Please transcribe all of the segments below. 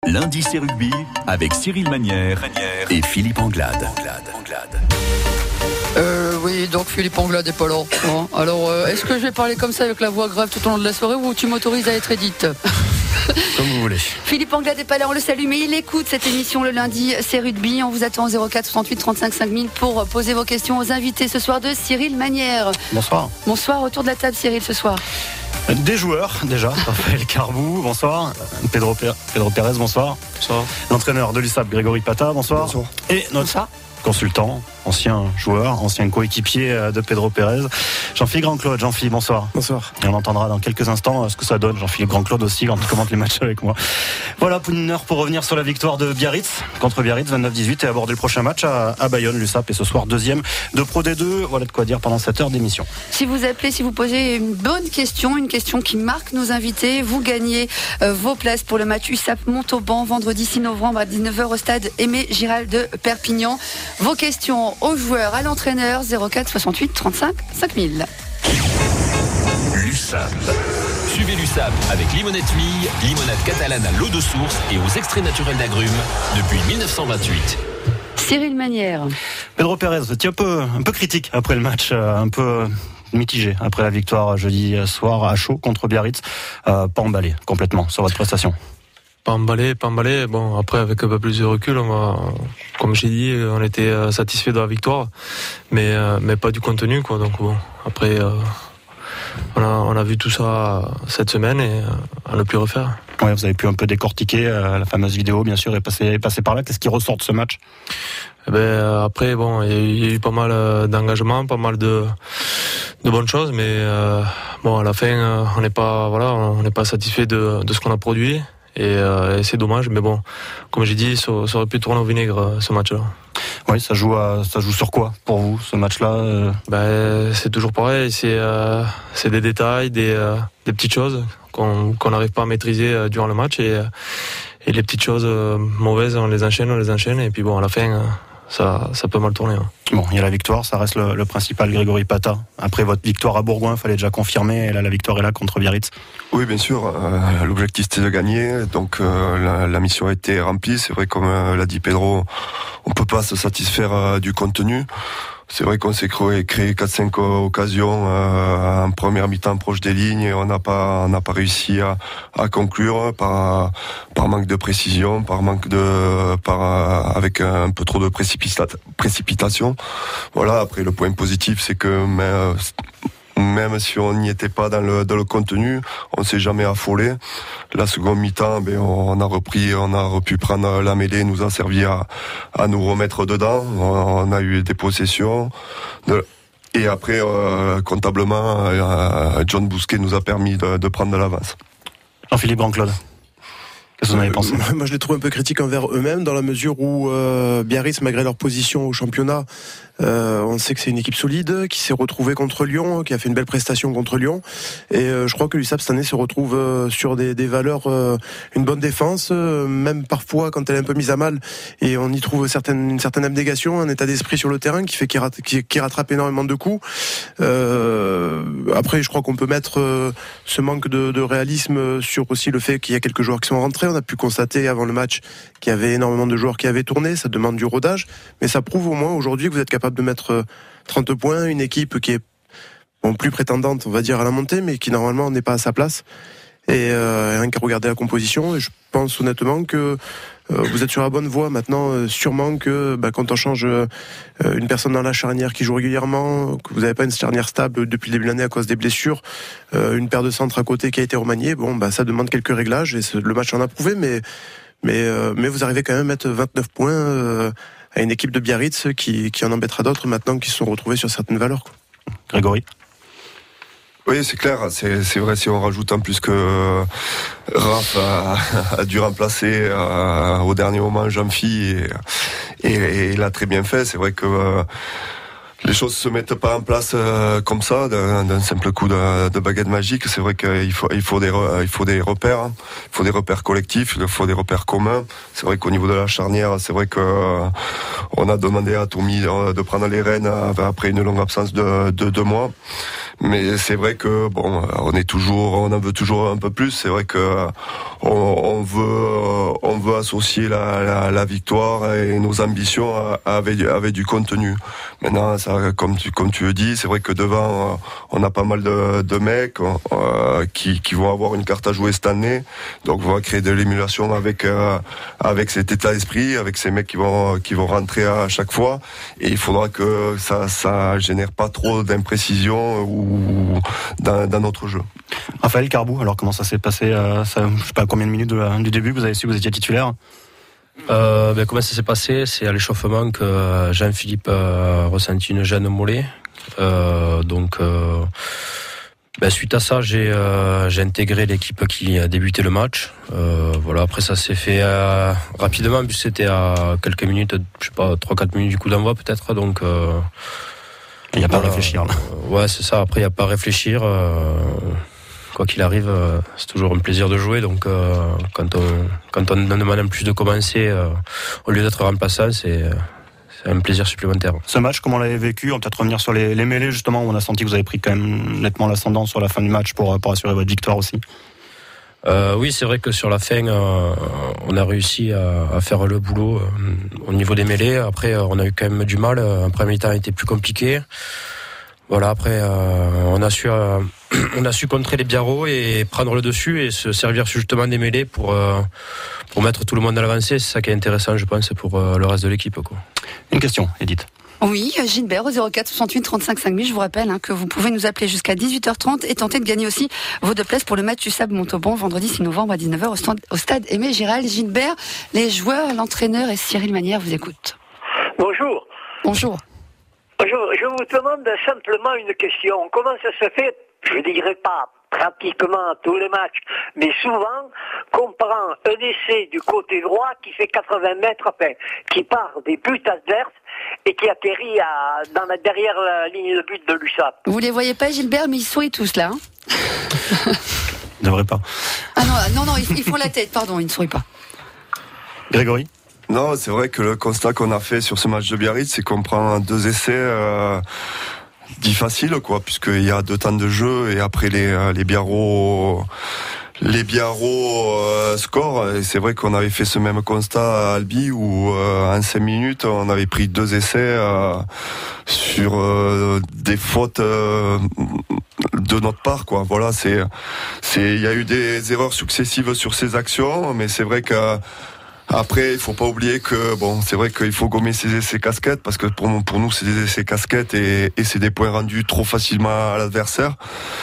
Lundi, c'est rugby avec Cyril Manière et Philippe Anglade. Oui, donc Philippe Anglade est pas là. Bon, alors, est-ce que je vais parler comme ça avec la voix grave tout au long de la soirée ou tu m'autorises à être édite? Comme vous voulez. Philippe Anglade n'est pas là, on le salue, mais il écoute cette émission le lundi, c'est rugby. On vous attend au 04 68 35 5000 pour poser vos questions aux invités ce soir de Cyril Manière. Bonsoir. Bonsoir, autour de la table Cyril ce soir. Des joueurs déjà, Raphaël Carbou, bonsoir. Pedro Pérez, bonsoir. Bonsoir. L'entraîneur de l'USAP, Grégory Pata, bonsoir. Bonsoir. Et notre consultant, ancien joueur, ancien coéquipier de Pedro Pérez, Jean-Philippe Grand-Claude. Jean-Philippe, bonsoir. Bonsoir. Et on entendra dans quelques instants ce que ça donne, Jean-Philippe Grand-Claude aussi, quand il commente les matchs avec moi. Voilà, pour une heure pour revenir sur la victoire de Biarritz, contre Biarritz, 29-18, et aborder le prochain match à Bayonne, l'USAP, et ce soir deuxième de Pro D2. Voilà de quoi dire pendant cette heure d'émission. Si vous appelez, si vous posez une bonne question, une question qui marque nos invités, vous gagnez vos places pour le match USAP Montauban, vendredi 6 novembre à 19h au stade Aimé Giral de Perpignan. Vos questions aux joueurs, à l'entraîneur, 04 68 35 5000. L'USAP. Suivez l'USAP avec Limonette Mille, limonade catalane à l'eau de source et aux extraits naturels d'agrumes depuis 1928. Cyril Manière. Pedro Pérez, vous étiez un peu critique après le match, un peu mitigé après la victoire jeudi soir à chaud contre Biarritz. Pas emballé complètement sur votre prestation. Pas emballé. Bon, après, avec un peu plus de recul, comme j'ai dit, on était satisfait de la victoire, mais pas du contenu, quoi. Donc bon, après, on a vu tout ça cette semaine et on ne peut plus refaire. Ouais, vous avez pu un peu décortiquer la fameuse vidéo, bien sûr, et passer par là. Qu'est-ce qui ressort de ce match? Après, bon, il y a eu pas mal d'engagement, pas mal de bonnes choses, mais bon, à la fin, on n'est pas satisfait de ce qu'on a produit. Et c'est dommage, mais bon, comme j'ai dit, ça aurait pu tourner au vinaigre ce match-là. Oui, ça joue sur quoi pour vous ce match-là? C'est toujours pareil, c'est des détails, des petites choses qu'on n'arrive pas à maîtriser durant le match et les petites choses mauvaises, on les enchaîne et puis bon, à la fin, ça peut mal tourner. Hein. Bon, il y a la victoire, ça reste le principal. Grégory Pata, après votre victoire à Bourgoin, il fallait déjà confirmer, et là la victoire est là contre Biarritz. Oui, bien sûr, l'objectif c'était de gagner, donc la mission a été remplie. C'est vrai, comme l'a dit Pedro, on peut pas se satisfaire du contenu. C'est vrai qu'on s'est créé 4-5 occasions en première mi-temps proche des lignes et on n'a pas réussi à conclure par manque de précision, avec un peu trop de précipitation. Voilà, après le point positif c'est que même si on n'y était pas dans le contenu, on s'est jamais affolé. La seconde mi-temps, on a pu prendre la mêlée, nous a servi à nous remettre dedans. On a eu des possessions. Et après, comptablement, John Bousquet nous a permis de prendre de l'avance. Jean-Philippe Grand-Claude. Qu'est-ce que vous en avez pensé? Moi, je les trouve un peu critiques envers eux-mêmes, dans la mesure où Biarritz, malgré leur position au championnat, on sait que c'est une équipe solide, qui s'est retrouvée contre Lyon, qui a fait une belle prestation contre Lyon. Et je crois que l'USAP cette année se retrouve sur des valeurs, une bonne défense, même parfois quand elle est un peu mise à mal. Et on y trouve une certaine abnégation, un état d'esprit sur le terrain qui fait qu'il rattrape énormément de coups. Après, je crois qu'on peut mettre ce manque de réalisme sur aussi le fait qu'il y a quelques joueurs qui sont rentrés. On a pu constater avant le match qu'il y avait énormément de joueurs qui avaient tourné. Ça demande du rodage, mais ça prouve au moins aujourd'hui que vous êtes capable de mettre 30 points, une équipe qui est plus prétendante, on va dire, à la montée, mais qui normalement n'est pas à sa place. Et rien qu'à regarder la composition, et je pense honnêtement que vous êtes sur la bonne voie. Maintenant, sûrement que quand on change une personne dans la charnière qui joue régulièrement, que vous n'avez pas une charnière stable depuis le début de l'année à cause des blessures, une paire de centres à côté qui a été remaniée, ça demande quelques réglages, et le match en a prouvé, mais vous arrivez quand même à mettre 29 points à une équipe de Biarritz qui en embêtera d'autres maintenant, qui se sont retrouvés sur certaines valeurs, quoi. Grégory? Oui, c'est clair, c'est vrai, si on rajoute en plus que Raph a dû remplacer au dernier moment Jean-Philippe et il a très bien fait. C'est vrai que les choses se mettent pas en place comme ça d'un simple coup de baguette magique. C'est vrai qu'il faut des repères, hein. Il faut des repères collectifs, il faut des repères communs. C'est vrai qu'au niveau de la charnière, c'est vrai que on a demandé à Tommy de prendre les rênes après une longue absence de 2 mois. Mais c'est vrai que bon, on en veut toujours un peu plus. C'est vrai que on veut associer la victoire et nos ambitions avec du contenu. Maintenant, ça, comme tu le dis, c'est vrai que devant, on a pas mal de mecs qui vont avoir une carte à jouer cette année. Donc, on va créer de l'émulation avec cet état d'esprit, avec ces mecs qui vont rentrer à chaque fois. Et il faudra que ça génère pas trop d'imprécisions ou dans notre jeu. Raphaël Carbou, alors comment ça s'est passé je sais pas combien de minutes du début vous avez su que vous étiez titulaire? Comment ça s'est passé? C'est à l'échauffement que Jean-Philippe a ressenti une gêne au mollet. Suite à ça, j'ai intégré l'équipe qui a débuté le match. Après ça s'est fait rapidement, puisque c'était à quelques minutes, je sais pas, 3-4 minutes du coup d'envoi peut-être. Donc il n'y a pas à réfléchir là. Ouais, c'est ça. Après, il n'y a pas à réfléchir. Quoi qu'il arrive, c'est toujours un plaisir de jouer. Donc, quand on demande en plus de commencer, au lieu d'être remplaçant, c'est un plaisir supplémentaire. Ce match, comment l'avez vécu? On va peut-être revenir sur les mêlées, justement, où on a senti que vous avez pris quand même nettement l'ascendant sur la fin du match pour assurer votre victoire aussi. Oui, c'est vrai que sur la fin, on a réussi à faire le boulot au niveau des mêlées. Après, on a eu quand même du mal. Un premier temps a été plus compliqué. Voilà, après, on a su contrer les biarros et prendre le dessus et se servir justement des mêlées pour mettre tout le monde à l'avancée. C'est ça qui est intéressant, je pense, pour le reste de l'équipe, quoi. Une question, Edith. Oui, Gilbert au 04 68 35 5000. Je vous rappelle que vous pouvez nous appeler jusqu'à 18h30 et tenter de gagner aussi vos 2 places pour le match USAP Montauban vendredi 6 novembre à 19h au stade Aimé Giral. Gilbert, les joueurs, l'entraîneur et Cyril Manière vous écoutent. Bonjour. Bonjour. Je vous demande simplement une question. Comment ça se fait, je ne dirais pas pratiquement tous les matchs, mais souvent, qu'on prend un essai du côté droit qui fait 80 mètres, qui part des buts adverses et qui atterrit derrière la ligne de but de l'USAP. Vous les voyez pas, Gilbert, mais ils sourient tous là. Ils devraient pas. Ah non, ils font la tête, pardon, ils ne sourient pas. Grégory? Non, c'est vrai que le constat qu'on a fait sur ce match de Biarritz, c'est qu'on prend 2 essais dits faciles, quoi, puisqu'il y a 2 temps de jeu et après les biarros score. Et c'est vrai qu'on avait fait ce même constat à Albi où en 5 minutes on avait pris 2 essais sur des fautes de notre part, quoi. Voilà, il y a eu des erreurs successives sur ces actions, mais c'est vrai que après, il faut pas oublier que c'est vrai qu'il faut gommer ces essais casquettes parce que pour nous c'est des essais casquettes et c'est des points rendus trop facilement à l'adversaire.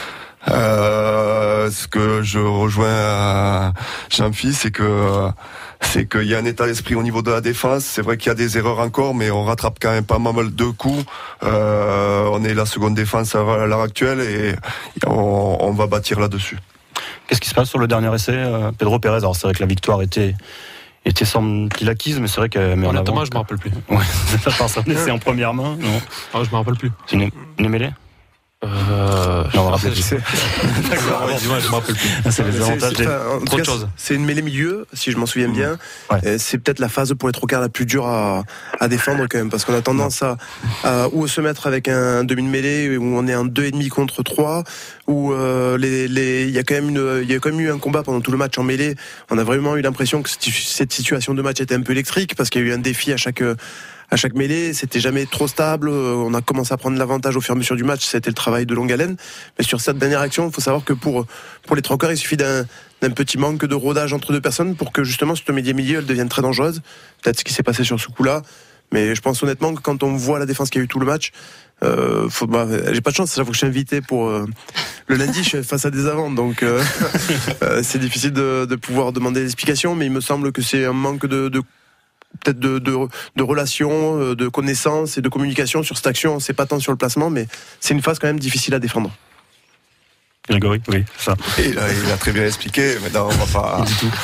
Ce que je rejoins Jean-Philippe, c'est qu'il y a un état d'esprit au niveau de la défense. C'est vrai qu'il y a des erreurs encore, mais on rattrape quand même pas mal de coups. On est la seconde défense à l'heure actuelle et on va bâtir là-dessus. Qu'est-ce qui se passe sur le dernier essai, Pedro Pérez? Alors c'est vrai que la victoire était semble-t-il acquise, mais c'est vrai que... Honnêtement, je me rappelle plus. Ouais, c'est en première main, non? Ah, je me rappelle plus. C'est une mêlée? Non, on me rappelle plus. D'accord, dis-moi, je me rappelle plus. C'est les avantages trop de choses. C'est une mêlée milieu, si je m'en souviens bien. Ouais. C'est peut-être la phase pour les trocars la plus dure à défendre quand même, parce qu'on a tendance à ou se mettre avec un demi de mêlée où on est en 2,5 contre 3, où il y a quand même eu un combat pendant tout le match en mêlée. On a vraiment eu l'impression que cette situation de match était un peu électrique parce qu'il y a eu un défi à chaque mêlée, c'était jamais trop stable. On a commencé à prendre l'avantage au fur et à mesure du match. C'était le travail de longue haleine. Mais sur cette dernière action, il faut savoir que pour les trocars, il suffit d'un petit manque de rodage entre 2 personnes pour que justement cette milieu elle devienne très dangereuse. Peut-être ce qui s'est passé sur ce coup-là. Mais je pense honnêtement que quand on voit la défense qu'il y a eu tout le match, j'ai pas de chance. Chaque fois que je suis invité pour le lundi, je suis face à des avants, donc c'est difficile de pouvoir demander des explications. Mais il me semble que c'est un manque peut-être de relations, de connaissances et de communication sur cette action. C'est pas tant sur le placement, mais c'est une phase quand même difficile à défendre. Grégory, oui, ça. Et il a très bien expliqué, mais non, on va pas du tout.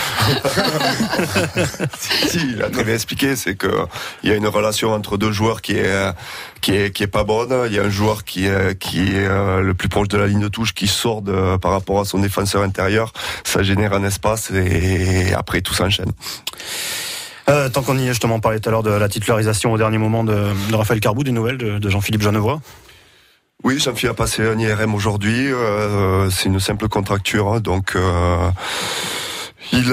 Si, il a très bien expliqué, c'est que il y a une relation entre 2 joueurs qui est pas bonne. Il y a un joueur qui est le plus proche de la ligne de touche qui sort par rapport à son défenseur intérieur. Ça génère un espace et après tout s'enchaîne. Tant qu'on y est, justement, on parlait tout à l'heure de la titularisation au dernier moment de Raphaël Carbou, des nouvelles de Jean-Philippe Genevois. Oui, Jean-Philippe a passé un IRM aujourd'hui. C'est une simple contracture, donc il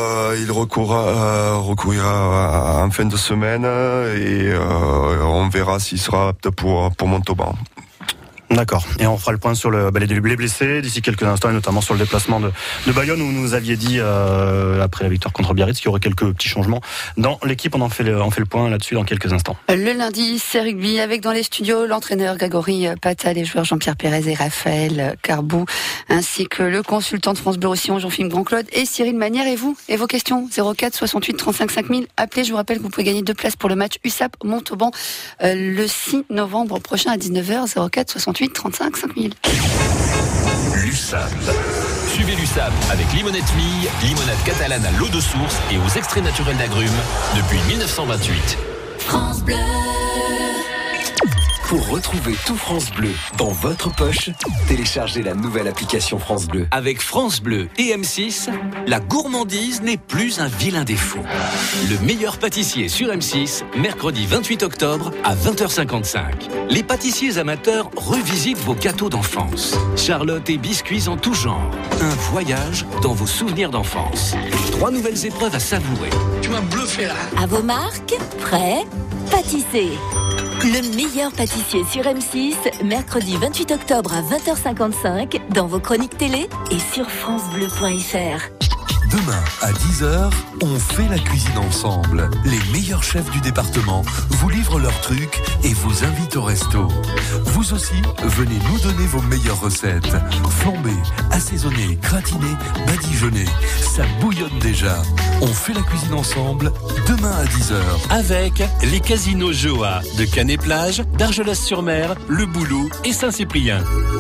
recourira en fin de semaine et on verra s'il sera apte pour Montauban. D'accord. Et on fera le point sur les blessés d'ici quelques instants, et notamment sur le déplacement de Bayonne, où vous nous aviez dit, après la victoire contre Biarritz, qu'il y aurait quelques petits changements dans l'équipe. On fait le point là-dessus dans quelques instants. Le lundi, c'est rugby avec dans les studios l'entraîneur Grégory Pata, les joueurs Jean-Pierre Pérez et Raphaël Carbou, ainsi que le consultant de France Bleu Roussillon, Jean-Philippe Grand-Claude et Cyril Manière. Et vous, et vos questions, 04 68 35 5000. Appelez, je vous rappelle que vous pouvez gagner 2 places pour le match USAP Montauban le 6 novembre prochain à 19h, 04 68 35 5000. L'USAP. Suivez l'USAP avec Limonette Mille, limonade catalane à l'eau de source et aux extraits naturels d'agrumes depuis 1928. France Bleu. Pour retrouver tout France Bleu dans votre poche, téléchargez la nouvelle application France Bleu. Avec France Bleu et M6, la gourmandise n'est plus un vilain défaut. Le meilleur pâtissier sur M6, mercredi 28 octobre à 20h55. Les pâtissiers amateurs revisitent vos gâteaux d'enfance. Charlotte et biscuits en tout genre. Un voyage dans vos souvenirs d'enfance. 3 nouvelles épreuves à savourer. Tu m'as bluffé là. À vos marques, prêts, pâtissez. Le meilleur pâtissier sur M6, mercredi 28 octobre à 20h55, dans vos chroniques télé et sur francebleu.fr. Demain, à 10h, on fait la cuisine ensemble. Les meilleurs chefs du département vous livrent leurs trucs et vous invitent au resto. Vous aussi, venez nous donner vos meilleures recettes. Flambées, assaisonnées, gratinées, badigeonnées. Ça bouillonne déjà. On fait la cuisine ensemble, demain à 10h. Avec les casinos Joa de Canet-Plage, d'Argelès-sur-Mer, Le Boulou et Saint-Cyprien.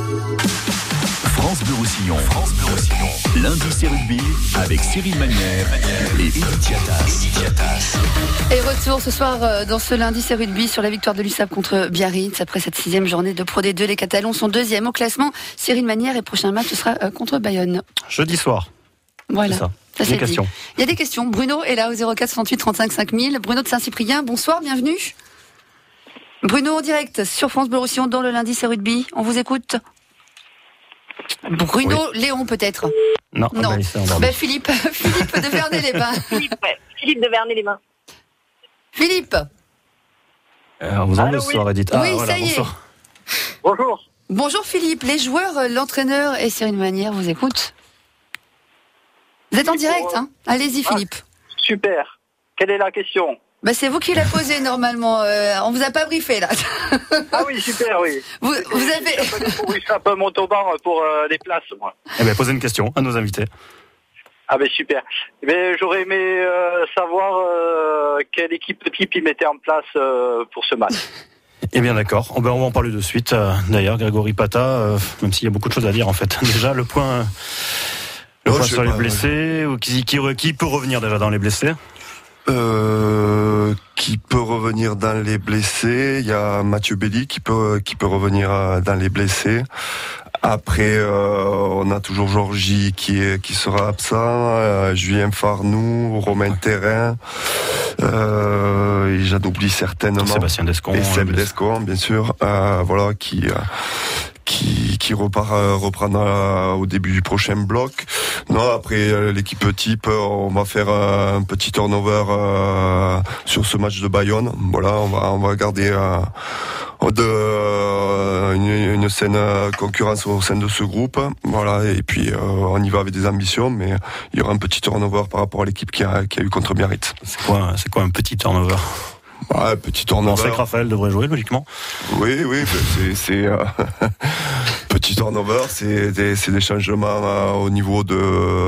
France Bleu Roussillon. Lundi c'est rugby avec Cyril Manière et Edith Diatas. Et retour ce soir dans ce lundi c'est rugby sur la victoire de l'USAP contre Biarritz. Après cette 6e journée de Pro D2, les Catalans sont 2e au classement. Cyril Manière, et prochain match ce sera contre Bayonne. Jeudi soir. Voilà. C'est ça. Des questions. Il y a des questions. Bruno est là au 04 68 35 5000. Bruno de Saint-Cyprien, bonsoir, bienvenue. Bruno en direct sur France Bleu Roussillon dans le lundi c'est rugby. On vous écoute. Bruno, oui. Léon peut-être. Non. Philippe de Vernay-les-Bains. Philippe de Vernay-les-Bains. Philippe. On vous envoie ce soir, Edith. Oui, voilà, ça y est. Bonjour. Bonjour Philippe, les joueurs, l'entraîneur et Cyril Manière vous écoutent. Vous êtes en direct, hein ? Allez-y Philippe. Super. Quelle est la question ? C'est vous qui la posez normalement. On vous a pas briefé là. Ah oui, super, oui. Vous avez. Pour USAP Montauban pour les places, moi. Posez une question à nos invités. Ah super. J'aurais aimé savoir quelle équipe type ils mettaient en place pour ce match. Eh bien d'accord. On va en parler de suite. D'ailleurs, Grégory Pata, même s'il y a beaucoup de choses à dire en fait. Déjà le point sur les blessés. Qui peut revenir déjà dans les blessés? Qui peut revenir dans les blessés? Il y a Mathieu Belli qui peut revenir dans les blessés. Après, on a toujours Georgie qui sera absent, Julien Farnou, Romain Terrain, et j'en oublie certainement. Sébastien Descon. Et Seb Descon, bien sûr, voilà, qui reprendra au début du prochain bloc. Non, après l'équipe type, on va faire un petit turnover sur ce match de Bayonne. Voilà, on va garder une saine concurrence au sein de ce groupe. Voilà, et puis on y va avec des ambitions, mais il y aura un petit turnover par rapport à l'équipe qui a eu contre Biarritz. C'est quoi un petit turnover? Petit turnover. On sait que Raphaël devrait jouer logiquement. Oui, c'est petit turnover, c'est des changements au niveau de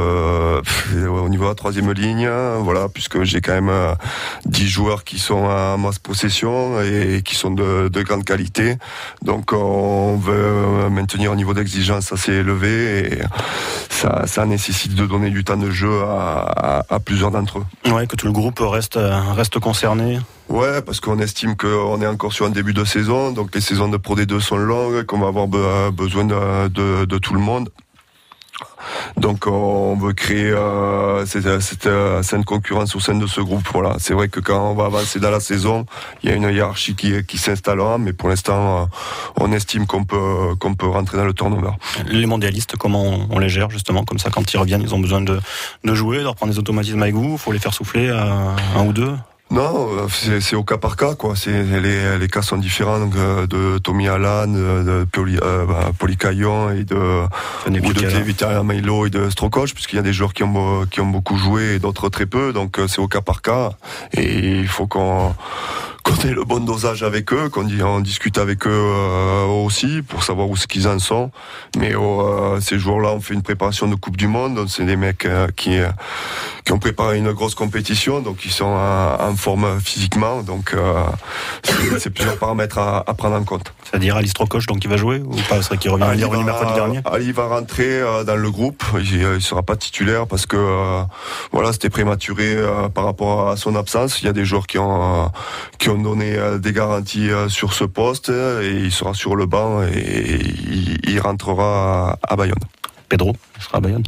la troisième ligne, voilà, puisque j'ai quand même 10 joueurs qui sont à ma possession et qui sont de grande qualité. Donc on veut maintenir un niveau d'exigence assez élevé et ça nécessite de donner du temps de jeu à plusieurs d'entre eux. Ouais, que tout le groupe reste concerné. Ouais, parce qu'on estime qu'on est encore sur un début de saison, donc les saisons de Pro D2 sont longues, qu'on va avoir besoin de tout le monde. Donc on veut créer cette saine concurrence au sein de ce groupe. Voilà, c'est vrai que quand on va avancer dans la saison, il y a une hiérarchie qui s'installera, mais pour l'instant, on estime qu'on peut rentrer dans le turnover. Les mondialistes, comment on les gère justement comme ça quand ils reviennent, ils ont besoin de jouer, de reprendre des automatismes avec vous, faut les faire souffler un ou deux? Non, c'est au cas par cas, quoi. Les cas sont différents, donc, de Tommy Allan, de Poli Caillon et de Vittorio Milo et de Strokosch, puisqu'il y a des joueurs qui ont beaucoup joué et d'autres très peu, donc c'est au cas par cas. Et il faut qu'on ait le bon dosage avec eux, on discute avec eux aussi pour savoir où ce qu'ils en sont. Mais ces joueurs-là ont fait une préparation de Coupe du Monde. C'est des mecs qui ont préparé une grosse compétition, donc ils sont en forme physiquement. Donc c'est plusieurs paramètres à prendre en compte. C'est-à-dire Ali Strokosch, donc il va jouer ou pas? C'est vrai qu'il revient mercredi dernier. Ali va rentrer dans le groupe. Il sera pas titulaire parce que c'était prématuré par rapport à son absence. Il y a des joueurs qui ont donné des garanties sur ce poste et il sera sur le banc et il rentrera à Bayonne. Pedro, il sera à Bayonne.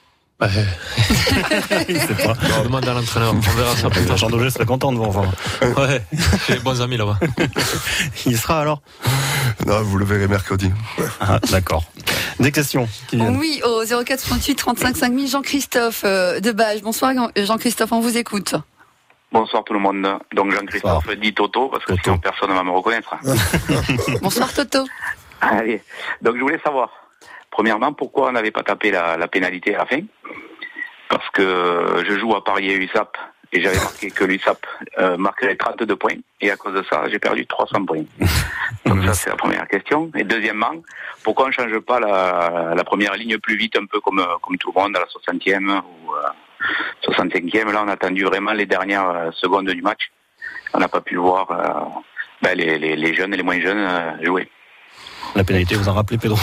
Il sait pas. On demande à l'entraîneur. On verra ça. Jean Daugé serait content de vous revoir. Ouais, j'ai des bons amis là-bas. Il sera alors? Non, vous le verrez mercredi. Ah, d'accord. Des questions qui viennent. Oui, au 04 68 35 5000, Jean-Christophe de Bages. Bonsoir Jean-Christophe, on vous écoute. Bonsoir tout le monde. Donc Jean-Christophe dit Toto, parce que sinon personne ne va me reconnaître. Bonsoir Toto. Allez, donc je voulais savoir, premièrement, pourquoi on n'avait pas tapé la pénalité à la fin? Parce que je joue à Paris et USAP, et j'avais marqué que l'USAP marquerait 32 points, et à cause de ça, j'ai perdu 300 points. Donc ça, c'est la première question. Et deuxièmement, pourquoi on ne change pas la première ligne plus vite, un peu comme tout le monde, à la 60e ou 65e? Là, on a attendu vraiment les dernières secondes du match. On n'a pas pu voir les jeunes et les moins jeunes jouer. La pénalité, vous en rappelez, Pedro?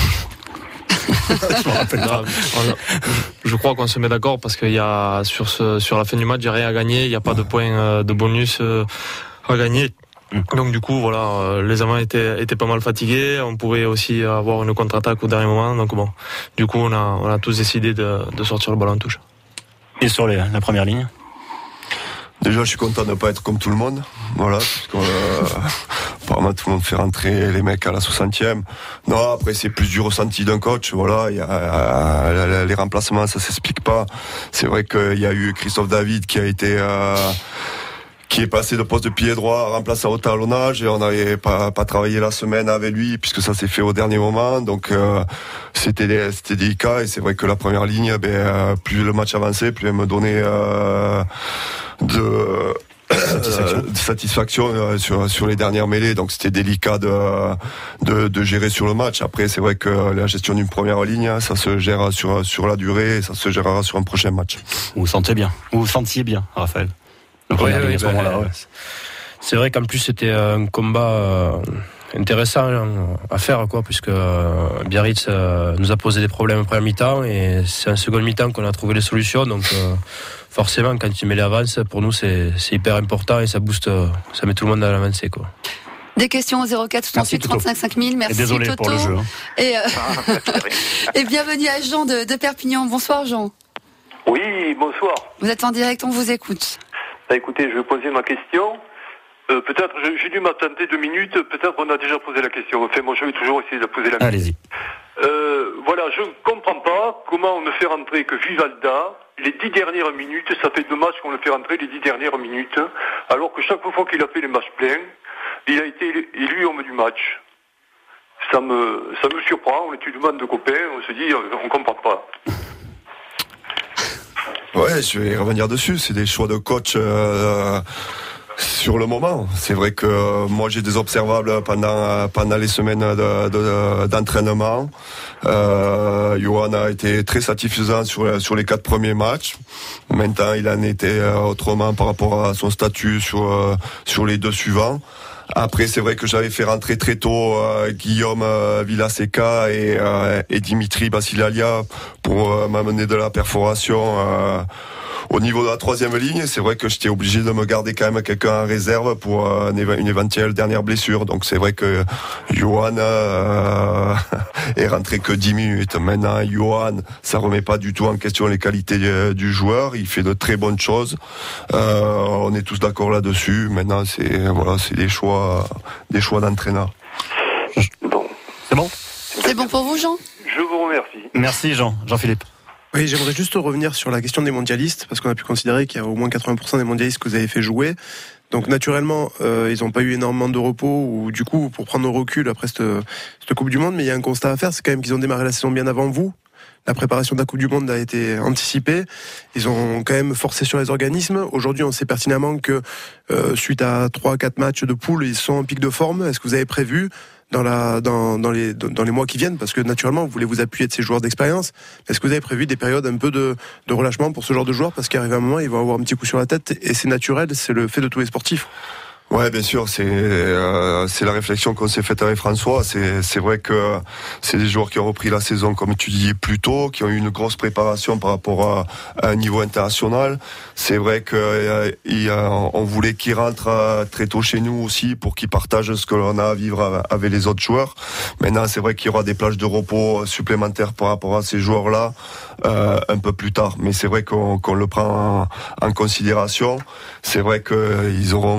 Je crois qu'on se met d'accord parce qu'il y a sur la fin du match, il n'y a rien à gagner, il n'y a pas de points de bonus à gagner. Donc du coup, voilà, les amants étaient pas mal fatigués. On pouvait aussi avoir une contre-attaque au dernier moment. Donc bon, du coup, on a tous décidé de sortir le ballon en touche. Et sur la première ligne? Déjà, je suis content de ne pas être comme tout le monde. Voilà, apparemment tout le monde fait rentrer les mecs à la 60e. Non, après c'est plus du ressenti d'un coach. Voilà, il y a les remplacements, ça s'explique pas. C'est vrai qu'il y a eu Christophe David qui est passé de poste de pied droit remplacé au talonnage et on n'avait pas travaillé la semaine avec lui puisque ça s'est fait au dernier moment. Donc c'était délicat et c'est vrai que la première ligne, plus le match avançait, plus elle me donnait de satisfaction sur les dernières mêlées, donc c'était délicat de gérer sur le match. Après c'est vrai que la gestion d'une première ligne, ça se gère sur la durée et ça se gérera sur un prochain match. Vous vous sentiez bien, Raphaël? Oui, à ce moment-là, ouais. C'est vrai qu'en plus c'était un combat intéressant à faire, quoi, puisque Biarritz nous a posé des problèmes en première mi-temps et c'est en seconde mi-temps qu'on a trouvé les solutions. Donc forcément, quand tu mets l'avance, pour nous c'est hyper important et ça booste, ça met tout le monde à l'avancée, quoi. Des questions au 04 68 35 5000. Merci désolé Toto. Pour le jeu. Et bienvenue à Jean de Perpignan. Bonsoir Jean. Oui, bonsoir. Vous êtes en direct, on vous écoute. Écoutez, je vais poser ma question. Peut-être, j'ai dû m'attenter 2 minutes, peut-être on a déjà posé la question. Enfin, moi je vais toujours essayer de poser la question. Allez-y. Voilà, je ne comprends pas comment on ne fait rentrer que Vivalda. Les 10 dernières minutes, ça fait 2 matchs qu'on le fait rentrer les 10 dernières minutes, alors que chaque fois qu'il a fait les matchs pleins, il a été élu homme du match. Ça me surprend, on est une bande de copains, on se dit, on comprend pas. Ouais, je vais revenir dessus. C'est des choix de coach sur le moment. C'est vrai que moi j'ai des observables pendant les semaines d'entraînement. Johan a été très satisfaisant sur les 4 premiers matchs. Maintenant, il en était autrement par rapport à son statut sur les 2 suivants. Après, c'est vrai que j'avais fait rentrer très tôt Guillaume Villaseca et Dimitri Basilalia pour m'amener de la perforation Au niveau de la troisième ligne, c'est vrai que j'étais obligé de me garder quand même quelqu'un en réserve pour une éventuelle dernière blessure. Donc c'est vrai que Johan est rentré que 10 minutes. Maintenant, Johan, ça remet pas du tout en question les qualités du joueur. Il fait de très bonnes choses. On est tous d'accord là-dessus. Maintenant, c'est des choix d'entraîneur. Bon. C'est bon? C'est bon pour vous, Jean? Je vous remercie. Merci, Jean-Philippe. Oui, j'aimerais juste revenir sur la question des mondialistes, parce qu'on a pu considérer qu'il y a au moins 80% des mondialistes que vous avez fait jouer. Donc naturellement, ils n'ont pas eu énormément de repos, ou du coup, pour prendre le recul après cette Coupe du Monde, mais il y a un constat à faire, c'est quand même qu'ils ont démarré la saison bien avant vous. La préparation de la Coupe du Monde a été anticipée. Ils ont quand même forcé sur les organismes. Aujourd'hui, on sait pertinemment que suite à 3-4 matchs de poule, ils sont en pic de forme. Est-ce que vous avez prévu dans les mois qui viennent, parce que naturellement vous voulez vous appuyer de ces joueurs d'expérience, est-ce que vous avez prévu des périodes un peu de relâchement pour ce genre de joueurs, parce qu'arrive un moment ils vont avoir un petit coup sur la tête, et c'est naturel, c'est le fait de tous les sportifs. Ouais, bien sûr, c'est la réflexion qu'on s'est faite avec François. C'est vrai que c'est des joueurs qui ont repris la saison, comme tu dis, plus tôt, qui ont eu une grosse préparation par rapport à un niveau international. C'est vrai que on voulait qu'ils rentrent très tôt chez nous aussi pour qu'ils partagent ce que l'on a à vivre avec les autres joueurs. Maintenant, c'est vrai qu'il y aura des plages de repos supplémentaires par rapport à ces joueurs-là un peu plus tard. Mais c'est vrai qu'on le prend en considération. C'est vrai qu'ils auront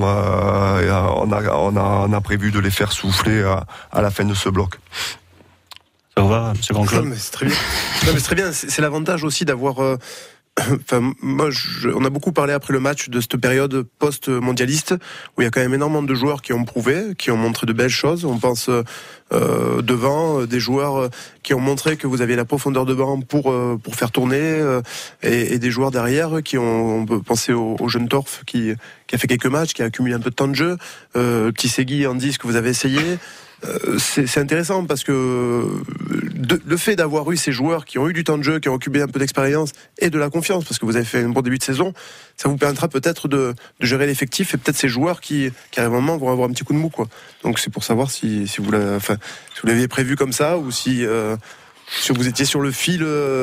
on a prévu de les faire souffler à la fin de ce bloc. Ça va, M. Grand-Claude? C'est très bien. Non, mais c'est très bien. C'est l'avantage aussi d'avoir. Enfin, moi, on a beaucoup parlé après le match de cette période post-mondialiste où il y a quand même énormément de joueurs qui ont prouvé, qui ont montré de belles choses. On pense devant des joueurs qui ont montré que vous avez la profondeur de banc pour faire tourner, et des joueurs derrière qui on peut penser au jeune Torf qui a fait quelques matchs, qui a accumulé un peu de temps de jeu. Petit Segui, Andy, ce que vous avez essayé. C'est intéressant parce que le fait d'avoir eu ces joueurs qui ont eu du temps de jeu, qui ont occupé un peu d'expérience et de la confiance, parce que vous avez fait un bon début de saison, ça vous permettra peut-être de gérer l'effectif, et peut-être ces joueurs qui à un moment vont avoir un petit coup de mou, quoi. Donc c'est pour savoir si vous l'avez prévu comme ça, ou si vous étiez sur le fil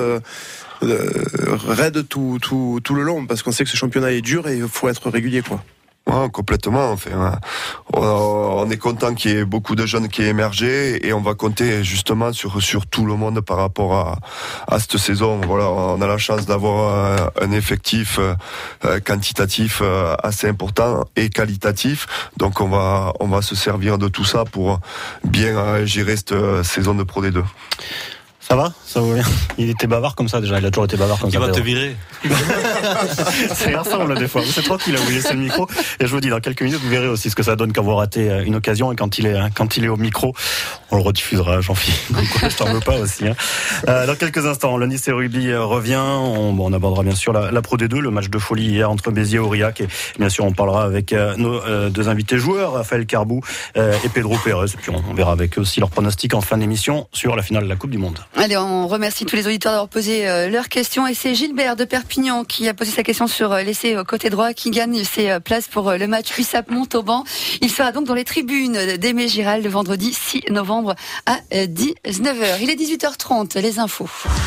raide tout le long, parce qu'on sait que ce championnat est dur et il faut être régulier, quoi. Ouais, complètement. Enfin, on est content qu'il y ait beaucoup de jeunes qui aient émergé, et on va compter justement sur tout le monde par rapport à cette saison. Voilà, on a la chance d'avoir un effectif quantitatif assez important et qualitatif. Donc on va se servir de tout ça pour bien gérer cette saison de Pro D2. Ça va bien. Il était bavard comme ça déjà, il a toujours été bavard comme ça. Il va te virer. C'est ressemble des fois. C'est toi qui l'as voulu laisser le micro. Et je vous dis, dans quelques minutes, vous verrez aussi ce que ça donne quand vous ratez une occasion, et quand il est au micro. On le rediffusera, Jean-Philippe. Donc, je t'en veux pas aussi. Dans quelques instants, le Nice Rugby revient. On abordera bien sûr la Pro D2, le match de folie hier entre Béziers et Aurillac. Et bien sûr, on parlera avec nos deux invités joueurs, Raphaël Carbou et Pedro Pérez. Et puis on verra avec eux aussi leurs pronostics en fin d'émission sur la finale de la Coupe du Monde. Allez, on remercie tous les auditeurs d'avoir posé leurs questions, et c'est Gilbert de Perpignan qui a posé sa question sur l'essai côté droit, qui gagne ses places pour le match USAP Montauban. Il sera donc dans les tribunes d'Aimé Giral le vendredi 6 novembre à 19h. Il est 18h30, les infos.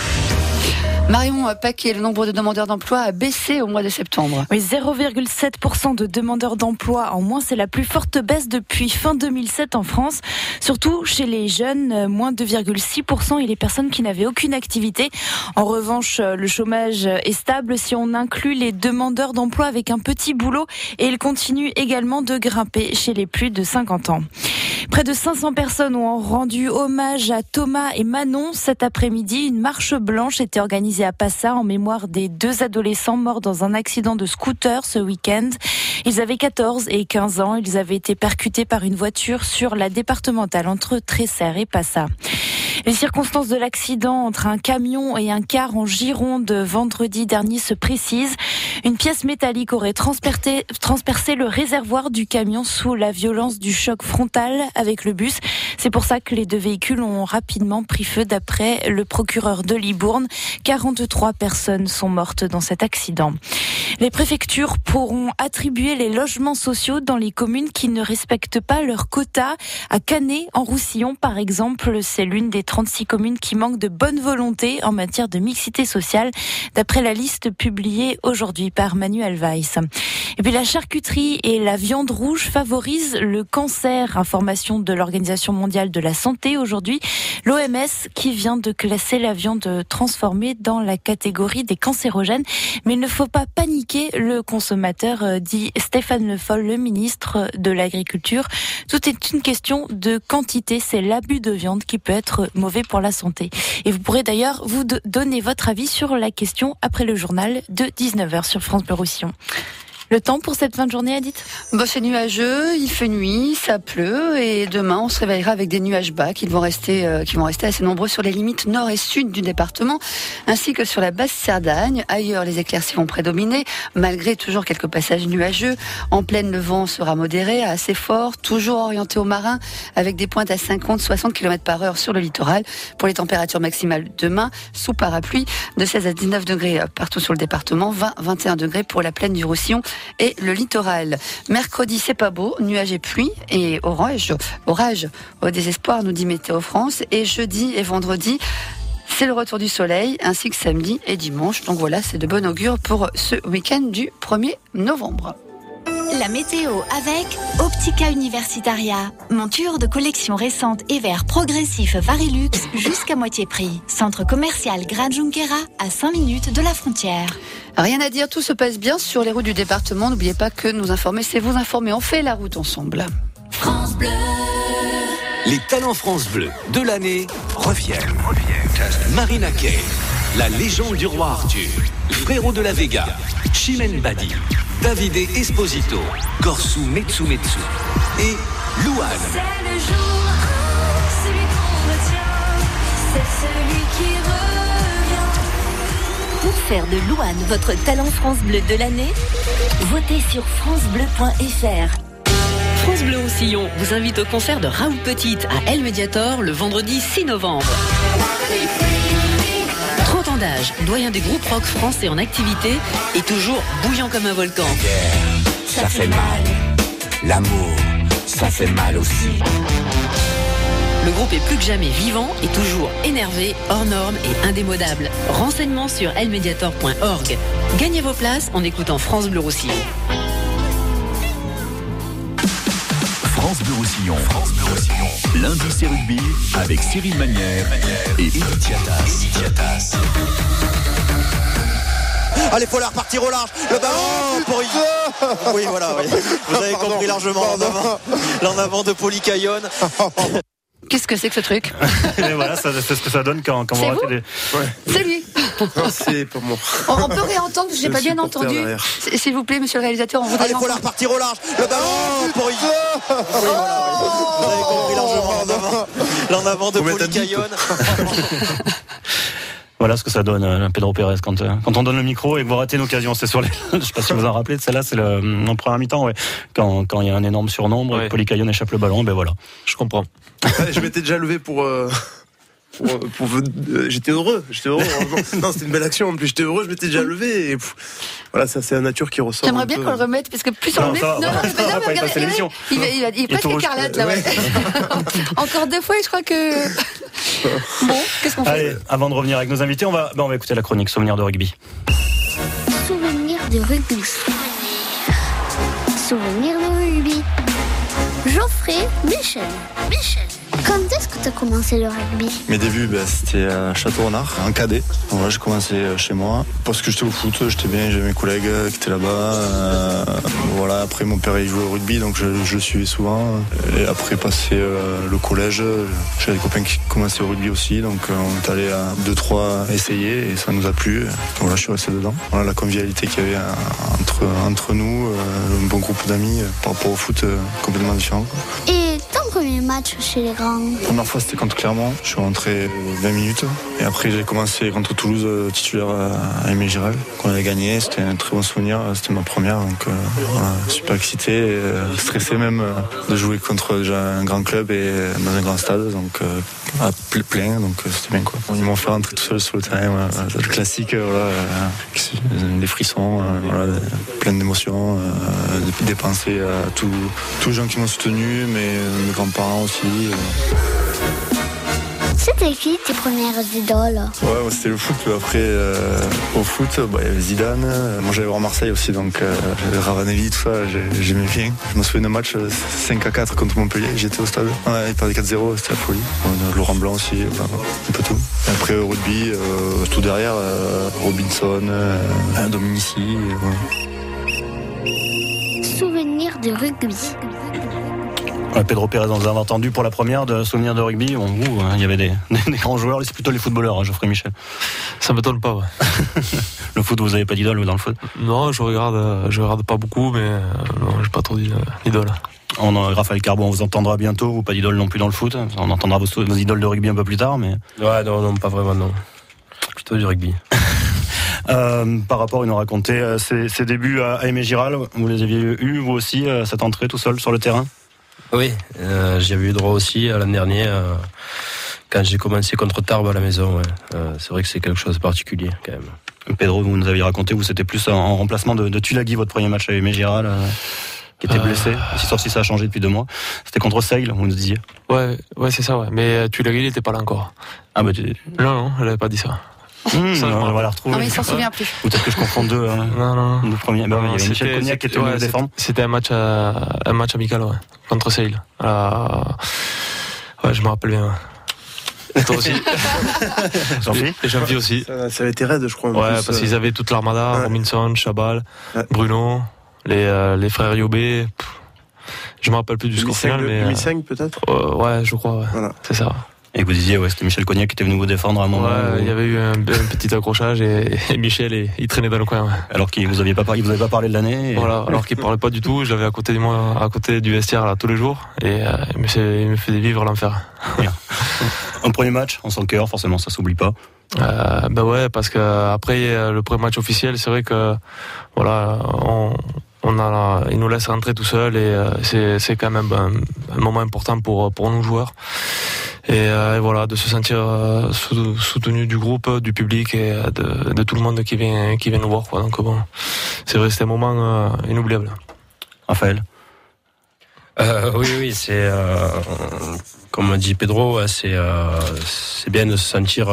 Marion Paquet, le nombre de demandeurs d'emploi a baissé au mois de septembre. Oui, 0,7% de demandeurs d'emploi en moins, c'est la plus forte baisse depuis fin 2007 en France. Surtout chez les jeunes, moins 2,6% et les personnes qui n'avaient aucune activité. En revanche, le chômage est stable si on inclut les demandeurs d'emploi avec un petit boulot, et il continue également de grimper chez les plus de 50 ans. Près de 500 personnes ont rendu hommage à Thomas et Manon cet après-midi. Une marche blanche était organisée à Passa en mémoire des deux adolescents morts dans un accident de scooter ce week-end. Ils avaient 14 et 15 ans. Ils avaient été percutés par une voiture sur la départementale entre Tresserre et Passa. Les circonstances de l'accident entre un camion et un car en Gironde vendredi dernier se précisent. Une pièce métallique aurait transpercé le réservoir du camion sous la violence du choc frontal avec le bus. C'est pour ça que les 2 véhicules ont rapidement pris feu d'après le procureur de Libourne. 43 personnes sont mortes dans cet accident. Les préfectures pourront attribuer les logements sociaux dans les communes qui ne respectent pas leur quota. À Canet, en Roussillon, par exemple, c'est l'une des 36 communes qui manquent de bonne volonté en matière de mixité sociale, d'après la liste publiée aujourd'hui par Manuel Weiss. Et puis la charcuterie et la viande rouge favorisent le cancer. Information de l'Organisation mondiale de la santé aujourd'hui. L'OMS qui vient de classer la viande transformée dans la catégorie des cancérogènes. Mais il ne faut pas paniquer le consommateur, dit Stéphane Le Foll, le ministre de l'Agriculture. Tout est une question de quantité. C'est l'abus de viande qui peut être mauvais pour la santé. Et vous pourrez d'ailleurs vous donner votre avis sur la question après le journal de 19h sur France Bleu Roussillon. Le temps pour cette fin de journée, Edith ? C'est nuageux, il fait nuit, ça pleut et demain on se réveillera avec des nuages bas qui vont rester assez nombreux sur les limites nord et sud du département ainsi que sur la basse Cerdagne. Ailleurs, les éclaircies vont prédominer malgré toujours quelques passages nuageux. En plaine, le vent sera modéré à assez fort, toujours orienté au marin avec des pointes à 50-60 km/h sur le littoral. Pour les températures maximales demain, sous parapluie, de 16 à 19 degrés partout sur le département, 20-21 degrés pour la plaine du Roussillon et le littoral. Mercredi, c'est pas beau, nuages et pluie et orage au désespoir, nous dit Météo France. Et jeudi et vendredi, c'est le retour du soleil, ainsi que samedi et dimanche. Donc voilà, c'est de bon augure pour ce week-end du 1er novembre. La météo avec Optica Universitaria. Monture de collection récente et verre progressif Varilux jusqu'à moitié prix. Centre commercial Gran Junquera à 5 minutes de la frontière. Rien à dire, tout se passe bien sur les routes du département. N'oubliez pas que nous informer, c'est vous informer. On fait la route ensemble. France Bleu. Les talents France Bleu de l'année reviennent. Marina Kaye, la légende du roi Arthur, Frérot de la Vega, Chimène Badi, Davide Esposito, Corsu Metsu Metsu et Louane. C'est le jour 1, celui qu'on retient, c'est celui qui revient. Pour faire de Louane votre talent France Bleu de l'année, votez sur francebleu.fr. France Bleu Roussillon vous invite au concert de Raoul Petite à El Mediator le vendredi 6 novembre. 30 ans d'âge, doyen des groupes rock français en activité et toujours bouillant comme un volcan. Ça fait mal. L'amour, ça fait mal aussi. Le groupe est plus que jamais vivant et toujours énervé, hors norme et indémodable. Renseignements sur elmediator.org. Gagnez vos places en écoutant France Bleu Roussillon. France Bleu Roussillon. Lundi c'est rugby avec Cyril Manière et Edith Yatas. Allez, faut la repartir au large. Le ballon pour oui, voilà. Oui. Vous avez compris largement l'en avant de Polycaillon. Qu'est-ce que c'est que ce truc? Et voilà, c'est ce que ça donne quand vous ratez des... Ouais. C'est lui. Non, c'est pas moi. On peut réentendre, je n'ai pas bien entendu. S'il vous plaît, monsieur le réalisateur, on voudrait. Allez, faut la repartir au large. Le ballon pour oui, voilà. Vous avez compris largement l'en avant de Polycaillon. Voilà ce que ça donne, Pedro Pérez, quand on donne le micro et que vous ratez une occasion. C'est sur les. Je sais pas si vous en rappelez de celle-là, c'est en première mi-temps, ouais. Quand il y a un énorme surnombre, ouais. Polycaillon échappe le ballon, ben voilà. Je comprends. Je m'étais déjà levé pour j'étais heureux. Non, c'était une belle action. En plus, j'étais heureux. Je m'étais déjà levé. Et voilà, ça, c'est la nature qui ressort. J'aimerais bien qu'on le remette parce que plus on le met. Non, il est presque écarlate là. Ouais. Encore 2 fois, et je crois que. Bon, qu'est-ce qu'on fait? Allez, avant de revenir avec nos invités, on va écouter la chronique Souvenirs de rugby. Souvenirs de rugby. Souvenirs de rugby. Geoffrey Michel. Quand est-ce que tu as commencé le rugby? Mes débuts, c'était à Château-Renard, en cadet. Voilà, j'ai commencé chez moi parce que j'étais au foot, j'étais bien, j'avais mes collègues qui étaient là-bas. Voilà, après mon père il jouait au rugby, donc je le suivais souvent. Et après passer le collège, j'avais des copains qui commençaient au rugby aussi, donc on est allé à 2-3 essayer et ça nous a plu. Donc voilà, je suis resté dedans. Voilà, la convivialité qu'il y avait entre nous, un bon groupe d'amis par rapport au foot complètement différent. Et ton premier match chez les grands? La première fois, c'était contre Clermont. Je suis rentré 20 minutes. Et après, j'ai commencé contre Toulouse, titulaire à Aimé Giral, qu'on avait gagné. C'était un très bon souvenir. C'était ma première. Donc, voilà, super excité. Stressé même de jouer contre déjà un grand club et dans un grand stade. Donc, plein. Donc, c'était bien, quoi. Ils m'ont fait rentrer tout seul sur le terrain. Voilà, le classique, voilà, des frissons, voilà, plein d'émotions, des pensées à tous les gens qui m'ont soutenu, mais mes grands-parents aussi. C'était qui tes premières idoles? Ouais, c'était le foot. Après, au foot, il y avait Zidane. Moi, j'allais voir Marseille aussi, donc Ravanelli, tout ça, j'aimais bien. Je me souviens d'un match 5-4 contre Montpellier. J'étais au stade. Ouais, ils perdaient 4-0, c'était la folie. Laurent Blanc aussi, un peu tout. Et après, au rugby, tout derrière, Robinson, Dominici. Souvenir de rugby. Pedro Pérez, on vous avez entendu pour la première de souvenirs de rugby. Il y avait des grands joueurs, c'est plutôt les footballeurs, Geoffrey Michel. Ça m'étonne pas, ouais. Le foot, vous n'avez pas d'idole dans le foot? Non, je regarde pas beaucoup, mais non, j'ai pas trop d'idole. Raphaël Carbon, on vous entendra bientôt, ou pas d'idole non plus dans le foot. On entendra vos idoles de rugby un peu plus tard, mais. Ouais, non, pas vraiment, non. Plutôt du rugby. Par rapport, il nous racontait ses débuts à Aimé Giral. Vous les aviez eu, vous aussi, cette entrée tout seul sur le terrain? Oui, j'y avais eu droit aussi l'an dernier, quand j'ai commencé contre Tarbes à la maison. Ouais. C'est vrai que c'est quelque chose de particulier, quand même. Pedro, vous nous aviez raconté, vous c'était plus en remplacement de Tulagi, votre premier match à Aimé Giral, qui était blessé, sauf si ça a changé depuis 2 mois. C'était contre Sale, vous nous disiez. Ouais, c'est ça, ouais. Mais Tulagi, il n'était pas là encore. Ah bah Non, elle n'avait pas dit ça. Ça, on va la retrouver. Non, mais il s'en souvient plus. Peut-être que je confonds deux. Non. Le premier. Il y avait Michel Cognac qui était venu défendre. C'était un match amical, ouais, contre Sale. Ouais, je me rappelle bien. Et toi aussi. Jean-Philippe aussi. Ça avait été raide, je crois. Ouais, parce qu'ils avaient toute l'armada, Robinson, Chabal, Bruno, les frères Yobé. Je me rappelle plus du score final, mais 2005 peut-être. Ouais, je crois. Ouais. Voilà. C'est ça. Et vous disiez, c'était Michel Cognac qui était venu vous défendre à un moment. Ouais, il y avait eu un petit accrochage et Michel, il traînait dans le coin. Ouais. Alors qu'il vous avait pas parlé de l'année. Voilà, alors qu'il parlait pas du tout. Je l'avais à côté de moi, à côté du vestiaire là tous les jours, et il me fait vivre l'enfer. Bien. Un premier match en son cœur, forcément, ça s'oublie pas. Bah ouais, parce que après le premier match officiel, c'est vrai que voilà, il nous laisse rentrer tout seul et c'est quand même un moment important pour nous joueurs. Et voilà, de se sentir soutenu du groupe, du public et de tout le monde qui vient nous voir, quoi. Donc bon, c'est vrai, c'était un moment inoubliable. Raphaël. Oui, c'est comme dit Pedro, c'est bien de se sentir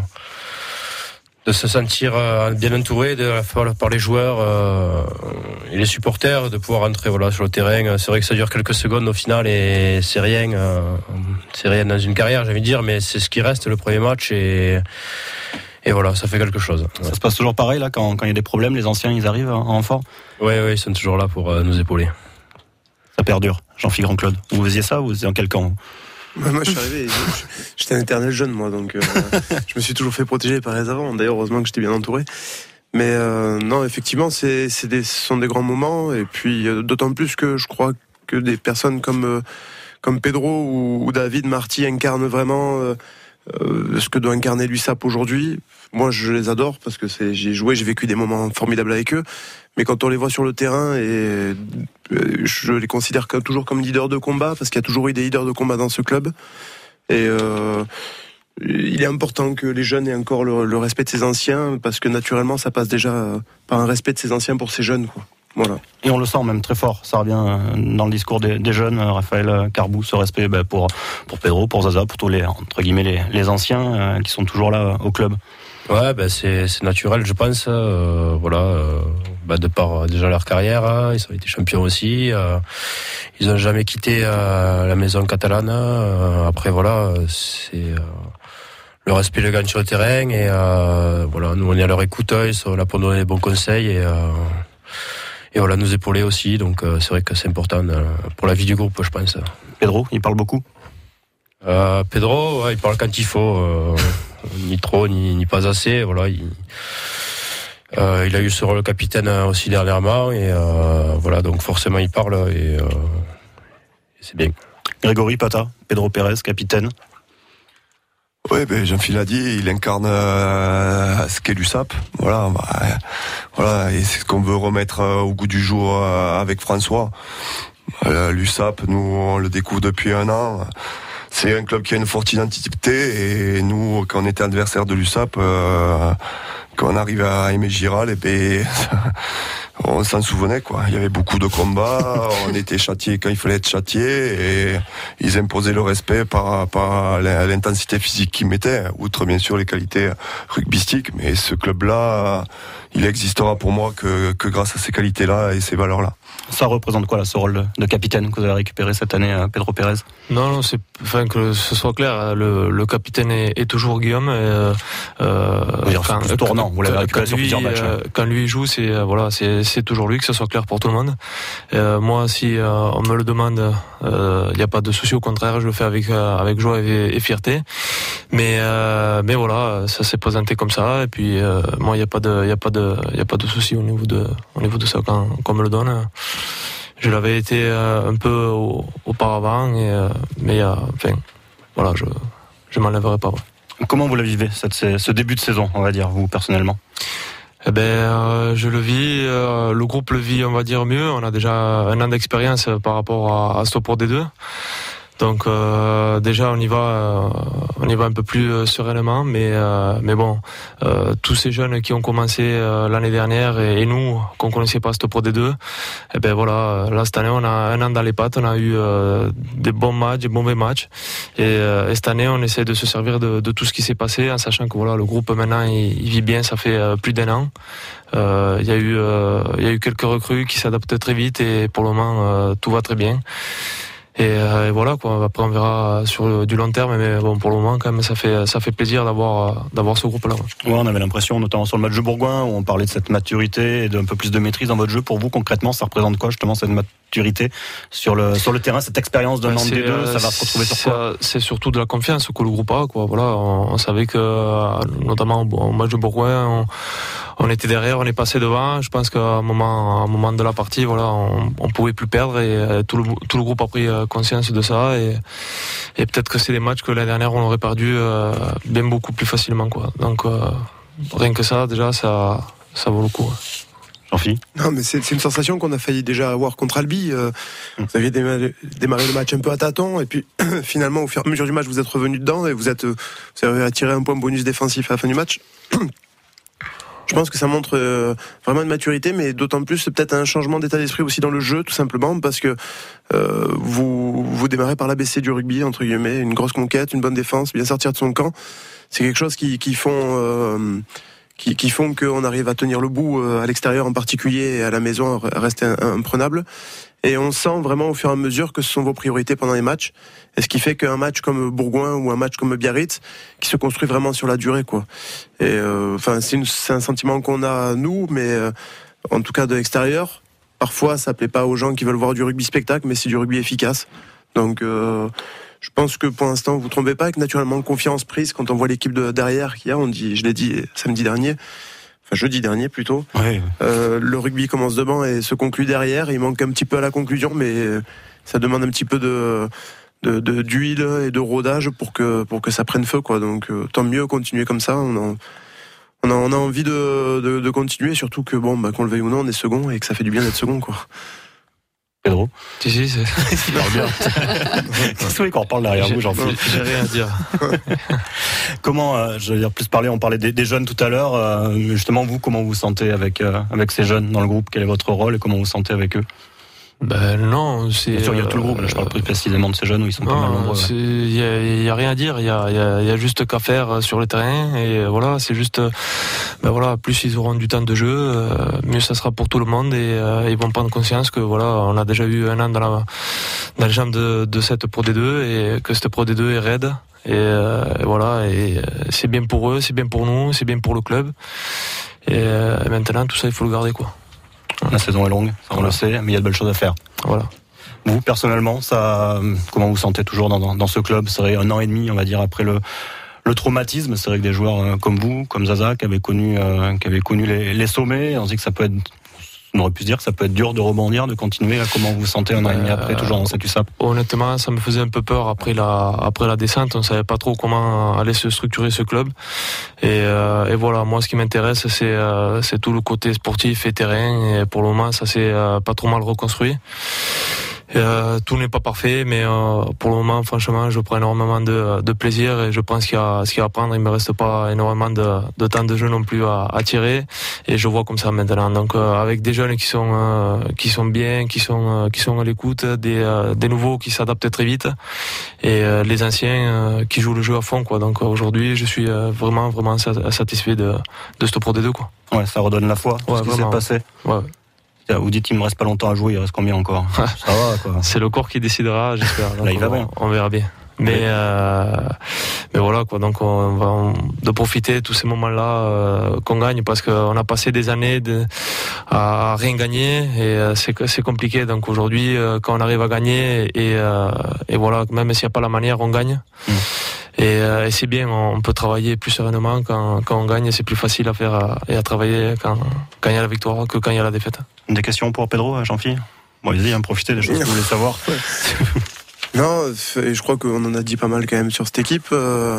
bien entouré par les joueurs et les supporters, de pouvoir entrer sur le terrain. C'est vrai que ça dure quelques secondes au final et c'est rien dans une carrière, j'ai envie de dire, mais c'est ce qui reste le premier match et voilà, ça fait quelque chose. Ça se passe toujours pareil là quand il y a des problèmes, les anciens ils arrivent en renfort? Oui, ils sont toujours là pour nous épauler. Ça perdure. Jean-Philippe Grand-Claude, vous faisiez ça ou vous étiez dans quel camp? Moi, je suis arrivé, j'étais un éternel jeune, moi, donc je me suis toujours fait protéger par les avants. D'ailleurs, heureusement que j'étais bien entouré. Mais non, effectivement, ce sont des grands moments. Et puis, d'autant plus que je crois que des personnes comme Pedro ou David Marty incarnent vraiment ce que doit incarner l'USAP aujourd'hui. Moi, je les adore parce que j'ai joué, j'ai vécu des moments formidables avec eux. Mais quand on les voit sur le terrain, et je les considère toujours comme leaders de combat, parce qu'il y a toujours eu des leaders de combat dans ce club. Et il est important que les jeunes aient encore le respect de ces anciens, parce que naturellement, ça passe déjà par un respect de ces anciens pour ces jeunes, quoi. Voilà. Et on le sent même très fort, ça revient dans le discours des jeunes, Raphaël Carbou, ce respect pour Pedro, pour Zaza, pour tous les, entre guillemets, les anciens qui sont toujours là au club. Ouais, c'est naturel, je pense. De par déjà leur carrière, ils ont été champions aussi. Ils n'ont jamais quitté la maison catalane. Après, voilà, c'est le respect le gagne sur le terrain. Et nous, on est à leur écoute. Ils sont là pour nous donner des bons conseils et voilà, nous épauler aussi. Donc, c'est vrai que c'est important pour la vie du groupe, je pense. Pedro, il parle beaucoup. Pedro, il parle quand il faut. Ni trop, ni pas assez. Voilà, il a eu ce rôle de capitaine aussi dernièrement et donc forcément il parle et c'est bien. Grégory Pata, Pedro Pérez, capitaine. Oui, Jean-Philippe l'a dit, il incarne ce qu'est l'USAP. Voilà, et c'est ce qu'on veut remettre au goût du jour avec François. L'USAP, nous, on le découvre depuis 1 an. C'est un club qui a une forte identité, et nous, quand on était adversaire de l'USAP, quand on arrive à Aimé Giral, on s'en souvenait, quoi. Il y avait beaucoup de combats, on était châtiés quand il fallait être châtié, et ils imposaient le respect par l'intensité physique qu'ils mettaient, outre bien sûr les qualités rugbystiques. Mais ce club-là, il existera pour moi que grâce à ces qualités-là et ces valeurs-là. Ça représente quoi, là, ce rôle de capitaine que vous avez récupéré cette année, Pedro Pérez? Non, que ce soit clair, le capitaine est toujours Guillaume. C'est tournant, vous l'avez récupéré sur plusieurs matchs. Quand lui joue, c'est toujours lui, que ce soit clair pour tout le monde. Moi, si on me le demande, il n'y a pas de souci, au contraire, je le fais avec joie et fierté. Mais voilà, ça s'est présenté comme ça, et puis moi, il n'y a pas de souci au niveau de ça quand on me le donne. Je l'avais été un peu auparavant, mais voilà, je m'enlèverai pas. Ouais. Comment vous la vivez, ce début de saison, on va dire, vous personnellement? Je le vis, le groupe le vit, on va dire, mieux. On a déjà 1 an d'expérience par rapport à Stop pour D2. Donc déjà on y va un peu plus sereinement, mais bon, tous ces jeunes qui ont commencé l'année dernière et nous qu'on connaissait pas Stop Pro D2, voilà, là cette année on a 1 an dans les pattes, on a eu des bons matchs, des mauvais matchs, et cette année on essaie de se servir de tout ce qui s'est passé, en sachant que voilà, le groupe maintenant il vit bien, ça fait plus d'1 an. Il y a eu quelques recrues qui s'adaptent très vite, et pour le moment tout va très bien. Et voilà, quoi. Après on verra sur du long terme, mais bon, pour le moment quand même ça fait plaisir d'avoir ce groupe-là. Ouais, on avait l'impression, notamment sur le match de Bourgoin, où on parlait de cette maturité et d'un peu plus de maîtrise dans votre jeu. Pour vous, concrètement, ça représente quoi, justement, cette maturité sur le terrain, cette expérience d'un an de D2, ça va se retrouver sur quoi? C'est surtout de la confiance que le groupe a, quoi. Voilà, on savait que, notamment au match de Bourgoin, on était derrière, on est passé devant. Je pense qu'à un moment de la partie, voilà, on pouvait plus perdre, et tout le groupe a pris conscience de ça, et peut-être que c'est des matchs que l'année dernière on aurait perdu bien beaucoup plus facilement, quoi. Donc rien que ça, déjà, ça vaut le coup. Jean-Philippe ? Non, mais c'est une sensation qu'on a failli déjà avoir contre Albi. Vous aviez démarré le match un peu à tâtons, et puis finalement, au fur et à mesure du match, vous êtes revenu dedans, et vous avez attiré un point bonus défensif à la fin du match. Je pense que ça montre vraiment une maturité, mais d'autant plus peut-être un changement d'état d'esprit aussi dans le jeu, tout simplement, parce que vous démarrez par l'ABC du rugby, entre guillemets, une grosse conquête, une bonne défense, bien sortir de son camp. C'est quelque chose qui font qu'on arrive à tenir le bout à l'extérieur en particulier, et à la maison à rester imprenable. Et on sent vraiment au fur et à mesure que ce sont vos priorités pendant les matchs. Et ce qui fait qu'un match comme Bourgoin ou un match comme Biarritz, qui se construit vraiment sur la durée, quoi. Et c'est un sentiment qu'on a nous, mais en tout cas de l'extérieur. Parfois, ça plaît pas aux gens qui veulent voir du rugby spectacle, mais c'est du rugby efficace. Donc, je pense que pour l'instant, vous trompez pas, avec naturellement confiance prise quand on voit l'équipe de derrière qu'il y a. Je l'ai dit jeudi dernier plutôt. Oui. Le rugby commence devant et se conclut derrière. Il manque un petit peu à la conclusion, mais ça demande un petit peu d'huile et de rodage pour que ça prenne feu, quoi. Donc tant mieux, continuer comme ça. On a envie de continuer, surtout que qu'on le veuille ou non, on est second, et que ça fait du bien d'être second, quoi. Pedro. Si, c'est super bien. C'est qu'on reparle derrière vous, Jean-Philippe. J'ai rien à dire. Comment, je veux dire, on parlait des jeunes tout à l'heure. Justement, vous, comment vous vous sentez avec ces jeunes dans le groupe? Quel est votre rôle et comment vous vous sentez avec eux? Non, c'est. Bien sûr, il y a tout le groupe. Là, je parle plus précisément de ces jeunes où ils sont pas mal nombreux. Il y a rien à dire. Il y a juste qu'à faire sur le terrain, et voilà, c'est juste. Plus ils auront du temps de jeu, mieux ça sera pour tout le monde, et ils vont prendre conscience que voilà, on a déjà eu 1 an dans les jambes de cette Pro D2, et que cette Pro D2 est raide. Et voilà, et c'est bien pour eux, c'est bien pour nous, c'est bien pour le club. Et maintenant, tout ça, il faut le garder, quoi. La saison est longue, ça on le sait, mais il y a de belles choses à faire. Voilà. Vous, personnellement, comment vous sentez toujours dans ce club? C'est vrai, 1 an et demi, on va dire, après le traumatisme. C'est vrai que des joueurs comme vous, comme Zaza, qui avaient connu les sommets, on dit que ça peut être On aurait pu se dire que ça peut être dur de rebondir, de continuer. Comment vous vous sentez un an et demi après, toujours dans cette USAP? Honnêtement, ça me faisait un peu peur après la descente. On savait pas trop comment allait se structurer ce club. Et voilà, moi, ce qui m'intéresse, c'est tout le côté sportif et terrain. Et pour le moment, ça s'est pas trop mal reconstruit. Tout n'est pas parfait, mais pour le moment, franchement, je prends énormément de plaisir et je pense qu'il y a ce qu'il y a à prendre. Il me reste pas énormément de temps de jeu non plus à tirer, et je vois comme ça maintenant. Donc avec des jeunes qui sont bien, qui sont à l'écoute, des nouveaux qui s'adaptent très vite, et les anciens qui jouent le jeu à fond, quoi. Donc aujourd'hui, je suis vraiment satisfait de ce Pro D2, quoi. Ouais, ça redonne la foi. Ouais, ce qui s'est passé. Ouais. Vous dites il me reste pas longtemps à jouer, il reste combien encore? Ça va, quoi. C'est le corps qui décidera, j'espère. Là, il va bien. On verra bien. Mais voilà, quoi. Donc on va de profiter de tous ces moments-là qu'on gagne, parce qu'on a passé des années à rien gagner, et c'est compliqué. Donc aujourd'hui, quand on arrive à gagner, et voilà, même s'il n'y a pas la manière, on gagne. Et c'est bien, on peut travailler plus sereinement quand on gagne. C'est plus facile à faire et à travailler quand il y a la victoire que quand il y a la défaite. Des questions pour Pedro, Jean-Philippe? Bon, allez-y, profitez des choses que vous voulez savoir. Non, je crois qu'on en a dit pas mal quand même sur cette équipe.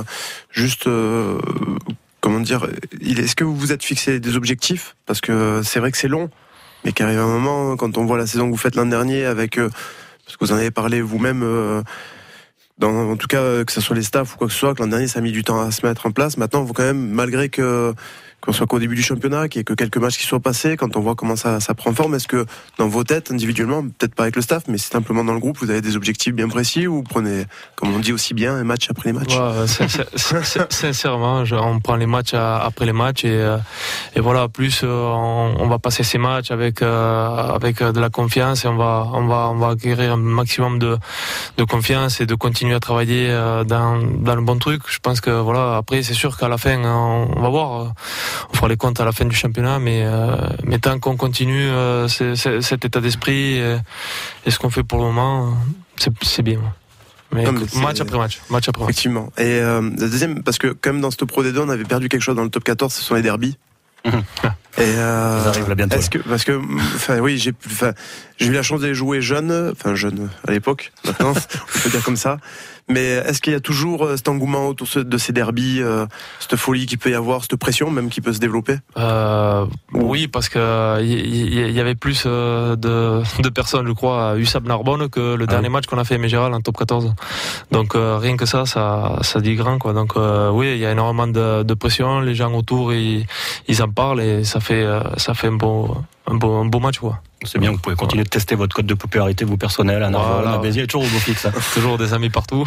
Comment dire, est-ce que vous vous êtes fixé des objectifs? Parce que c'est vrai que c'est long, mais qu'arrive un moment, quand on voit la saison que vous faites l'an dernier avec, parce que vous en avez parlé vous-même, en tout cas, que ce soit les staffs ou quoi que ce soit, que l'an dernier ça a mis du temps à se mettre en place. Maintenant, vous quand même, malgré qu'on soit qu'au début du championnat, qu'il y ait que quelques matchs qui soient passés, quand on voit comment ça prend forme, est-ce que dans vos têtes, individuellement, peut-être pas avec le staff, mais simplement dans le groupe, vous avez des objectifs bien précis, ou vous prenez, comme on dit aussi bien, un match après les matchs? Sincèrement, on prend les matchs après les matchs, et voilà, plus on va passer ces matchs avec de la confiance, et on va acquérir un maximum de confiance et de continuer à travailler dans le bon truc. Je pense que voilà, après c'est sûr qu'à la fin on va voir, on fera les comptes à la fin du championnat, mais tant qu'on continue cet état d'esprit et ce qu'on fait pour le moment, c'est bien. Mais match après match. Effectivement. Et la deuxième, parce que quand même dans ce Pro D2, on avait perdu quelque chose dans le top 14, ce sont les derbies. Et ça arrive là bientôt. Parce que oui, j'ai eu la chance de jouer jeune à l'époque, maintenant on peut dire comme ça. Mais est-ce qu'il y a toujours cet engouement autour de ces derbies, cette folie qu'il peut y avoir, cette pression même qui peut se développer? Oui, parce que il y avait plus de personnes, je crois, à USAP Narbonne que le dernier match qu'on a fait à Mégéral en top 14. Donc rien que ça dit grand, quoi. Donc oui, il y a énormément de pression, les gens autour ils en parlent, et ça fait un beau match, quoi. C'est bien, vous pouvez continuer de tester votre code de popularité, vous personnel, à Narbonne, à Béziers, toujours au beau fixe. Toujours des amis partout.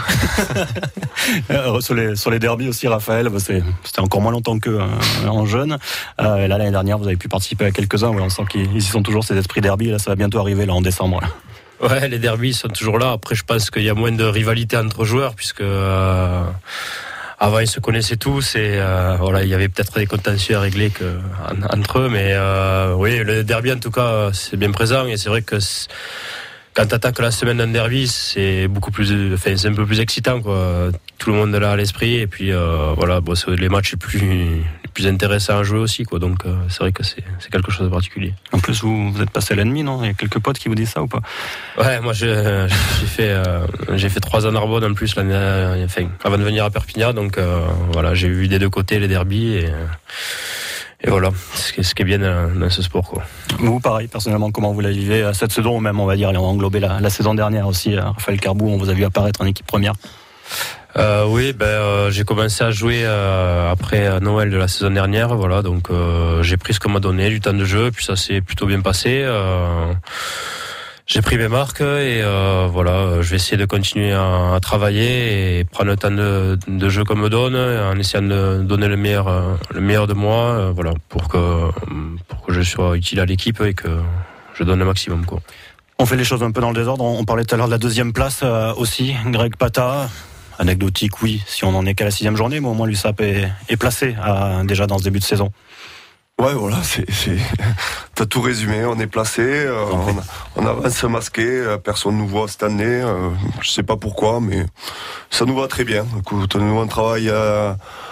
Sur les derbies aussi, Raphaël, c'était encore moins longtemps qu'en jeune. Et là, l'année dernière, vous avez pu participer à quelques-uns. Ouais, on sent qu'ils y sont toujours, ces esprits derby. Là, ça va bientôt arriver là en décembre. Là. Ouais, les derbies sont toujours là. Après, je pense qu'il y a moins de rivalité entre joueurs, puisque avant ils se connaissaient tous, et voilà, il y avait peut-être des contentieux à régler entre eux, mais oui, le derby en tout cas c'est bien présent, et c'est vrai que quand t'attaques la semaine d'un derby, c'est un peu plus excitant, quoi. Tout le monde est là à l'esprit, et puis voilà, c'est les matchs les plus intéressants à jouer aussi, quoi. Donc c'est vrai que c'est quelque chose de particulier. En plus, vous êtes passé à l'ennemi, non? Il y a quelques potes qui vous disent ça ou pas? Ouais, moi j'ai fait 3 ans à Narbonne en plus l'année, avant de venir à Perpignan, donc voilà, j'ai vu des deux côtés les derbies, et voilà, ce qui est bien dans ce sport, quoi. Vous, pareil, personnellement, comment vous la vivez cette saison, ou même, on va dire, on a englobé la saison dernière aussi, Raphaël Carbou, on vous a vu apparaître en équipe première. Oui, j'ai commencé à jouer après Noël de la saison dernière, voilà, donc j'ai pris ce qu'on m'a donné, du temps de jeu, puis ça s'est plutôt bien passé. J'ai pris mes marques, et voilà, je vais essayer de continuer à travailler et prendre le temps de jeu qu'on me donne, en essayant de donner le meilleur de moi, voilà, pour que je sois utile à l'équipe et que je donne le maximum, quoi. On fait les choses un peu dans le désordre. On parlait tout à l'heure de la deuxième place aussi, Greg Pata. Anecdotique, oui, si on n'en est qu'à la 6e journée, mais au moins l'USAP est placé déjà dans ce début de saison. Ouais, voilà, t'as tout résumé, on est placé, on avance masqué, personne nous voit cette année, je sais pas pourquoi, mais ça nous va très bien. Écoute, nous on travaille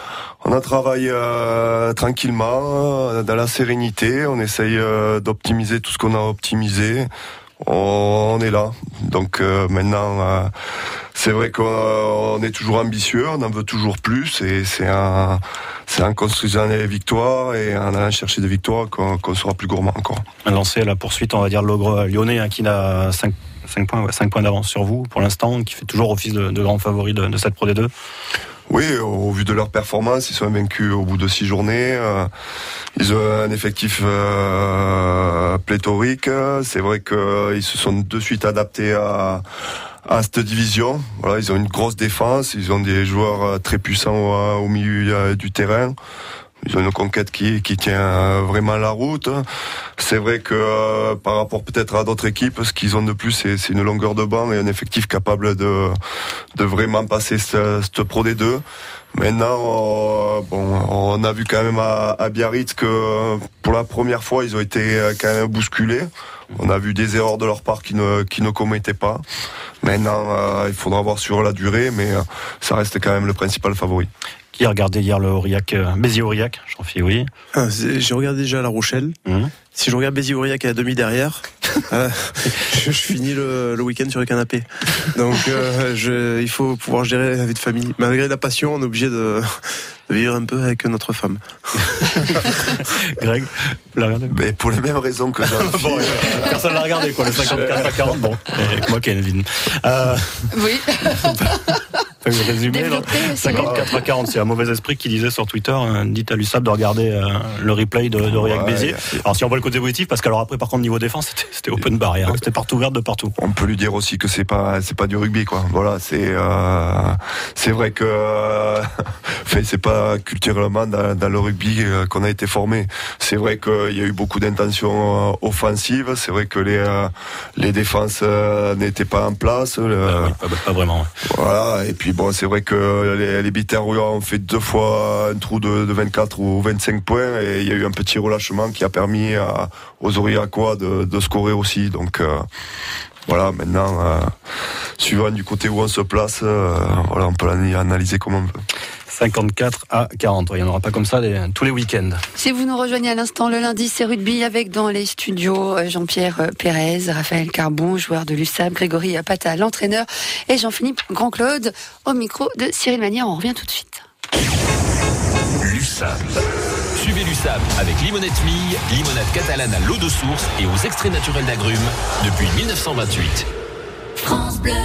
On a travaillé tranquillement, dans la sérénité. On essaye d'optimiser tout ce qu'on a optimisé. On est là. Donc maintenant, c'est vrai qu'on est toujours ambitieux, on en veut toujours plus, et c'est en construisant les victoires et en allant chercher des victoires qu'on sera plus gourmand encore. Lancer la poursuite, on va dire, l'ogre lyonnais, qui a 5 points d'avance sur vous pour l'instant, qui fait toujours office de grand favori de cette Pro D2. Oui, au vu de leur performance, ils sont invaincus au bout de 6 journées. Ils ont un effectif pléthorique. C'est vrai qu'ils se sont de suite adaptés à cette division. Voilà, ils ont une grosse défense. Ils ont des joueurs très puissants au milieu du terrain. Ils ont une conquête qui tient vraiment la route. C'est vrai que par rapport peut-être à d'autres équipes, ce qu'ils ont de plus, c'est une longueur de banc et un effectif capable de vraiment passer cette Pro D2. Maintenant, on a vu quand même à Biarritz que pour la première fois, ils ont été quand même bousculés. On a vu des erreurs de leur part qui ne commettaient pas. Maintenant, il faudra voir sur la durée, mais ça reste quand même le principal favori. Qui a regardé hier le Aurillac, Béziers-Aurillac, Jean-Philippe, oui. J'ai regardé déjà La Rochelle. Si je regarde Béziers-Aurillac à la demi derrière, je finis le week-end sur le canapé. Donc il faut pouvoir gérer la vie de famille. Malgré la passion, on est obligé de vivre un peu avec notre femme. Greg, vous l'avez regardé? Mais pour les mêmes raisons que bon, personne l'a regardé, quoi, le 54 à 40. Bon, avec moi, Kelvin. Oui. Résumé, 54 à 40, c'est un mauvais esprit qui disait sur Twitter, dites à l'USAP de regarder le replay d'Aurillac Béziers. Alors si on voit le côté positif, parce qu'alors après par contre niveau défense c'était open barrière, c'était partout ouvert de partout. On peut lui dire aussi que c'est pas du rugby, quoi. Voilà, c'est vrai que c'est pas culturellement dans le rugby qu'on a été formé. C'est vrai qu'il y a eu beaucoup d'intentions offensives, c'est vrai que les défenses n'étaient pas en place. Oui, pas vraiment. Ouais. Voilà, et puis bon, c'est vrai que les Biterrois ont fait 2 fois un trou de 24 ou 25 points, et il y a eu un petit relâchement qui a permis aux Aurillacois de scorer aussi. Donc voilà, maintenant, suivant du côté où on se place, voilà, on peut analyser comme on veut. 54 à 40. Il n'y en aura pas comme ça tous les week-ends. Si vous nous rejoignez à l'instant, le lundi, c'est rugby avec dans les studios Jean-Pierre Pérez, Raphaël Carbon, joueur de l'USAP, Grégory Pata, l'entraîneur, et Jean-Philippe Grand-Claude au micro de Cyril Manière. On revient tout de suite. L'USAP. Suivez l'USAP avec Limonette Mille, limonade catalane à l'eau de source et aux extraits naturels d'agrumes depuis 1928. France Bleu.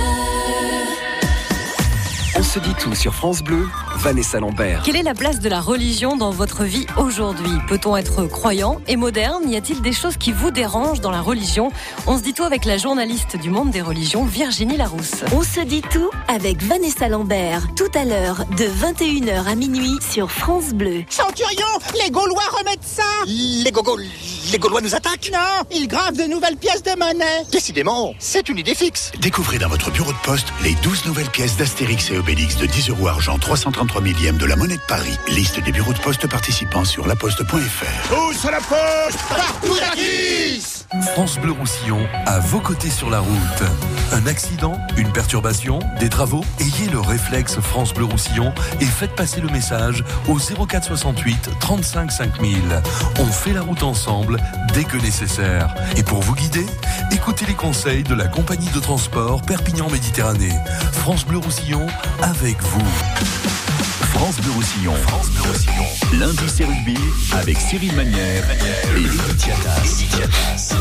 On se dit tout sur France Bleu, Vanessa Lambert. Quelle est la place de la religion dans votre vie aujourd'hui? Peut-on être croyant et moderne? Y a-t-il des choses qui vous dérangent dans la religion? On se dit tout avec la journaliste du monde des religions, Virginie Larousse. On se dit tout avec Vanessa Lambert, tout à l'heure de 21h à minuit sur France Bleu. Centurion, les Gaulois remettent ça. Les Gaulois nous attaquent? Non, ils gravent de nouvelles pièces de monnaie. Décidément, c'est une idée fixe. Découvrez dans votre bureau de poste les 12 nouvelles pièces d'Astérix et Obélix de 10 € argent 333 millièmes de la monnaie de Paris. Liste des bureaux de poste participants sur laposte.fr. Tous à la poste, partout la kiss. France Bleu Roussillon, à vos côtés sur la route. Un accident, une perturbation, des travaux? Ayez le réflexe France Bleu Roussillon et faites passer le message au 04 68 35 5000. On fait la route ensemble dès que nécessaire. Et pour vous guider, écoutez les conseils de la compagnie de transport Perpignan Méditerranée. France Bleu Roussillon, avec vous. France Bleu Roussillon. France Bleu Roussillon. Lundi c'est rugby avec Cyril Manière et Edith Yatas.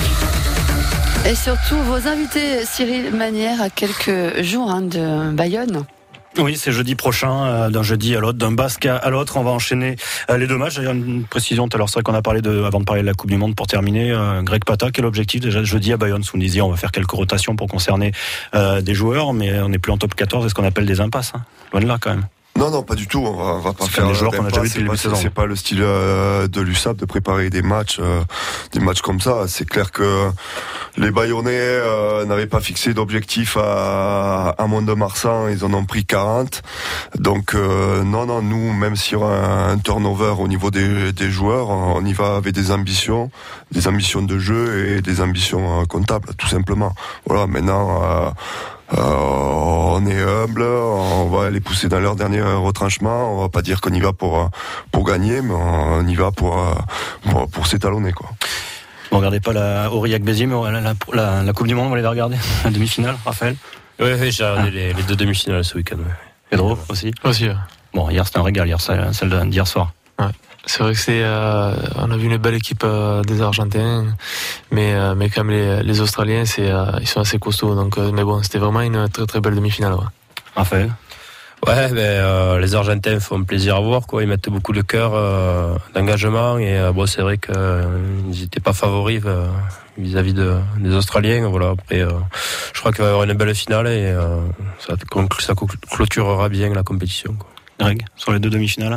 Et surtout vos invités, Cyril Manière, à quelques jours de Bayonne. Oui, c'est jeudi prochain, d'un jeudi à l'autre, d'un basque à l'autre. On va enchaîner les 2 matchs. D'ailleurs, une précision tout à l'heure, c'est vrai qu'on a parlé avant de parler de la Coupe du Monde, pour terminer. Greg Pata, quel objectif déjà jeudi à Bayonne? Vous me disiez, on va faire quelques rotations pour concerner des joueurs, mais on n'est plus en top 14, c'est ce qu'on appelle des impasses. Loin de là, quand même. Non, pas du tout. On va pas faire des joueurs qu'on a déjà vu depuis le saison. C'est pas le style de l'USAP de préparer des matchs comme ça. C'est clair que les Bayonnais n'avaient pas fixé d'objectif à Mont-de-Marsan. Ils en ont pris 40. Donc non, nous, même s'il y aura un turnover au niveau des joueurs, on y va avec des ambitions de jeu et des ambitions comptables, tout simplement. Voilà. Maintenant. On est humble, on va les pousser dans leur dernier retranchement. On va pas dire qu'on y va pour gagner, mais on y va pour s'étalonner, quoi. Vous regardez pas la Aurillac Béziers, mais la Coupe du Monde, vous l'avez regardé, la demi-finale, Raphaël? Oui, j'ai regardé les 2 demi-finales ce week-end. Ouais. Pedro aussi. Aussi. Ouais. Bon, hier c'était un régal, celle d'hier soir. Ouais. C'est vrai que on a vu une belle équipe des Argentins, mais quand même les Australiens, ils sont assez costauds. Donc, mais bon, c'était vraiment une très très belle demi-finale. Ouais. Raphaël. Ouais, les Argentins font plaisir à voir, quoi. Ils mettent beaucoup de cœur, d'engagement, et bon, c'est vrai qu'ils n'étaient pas favoris vis-à-vis des Australiens. Voilà. Après, je crois qu'il va y avoir une belle finale et ça clôturera bien la compétition, quoi. Greg, sur les 2 demi-finales.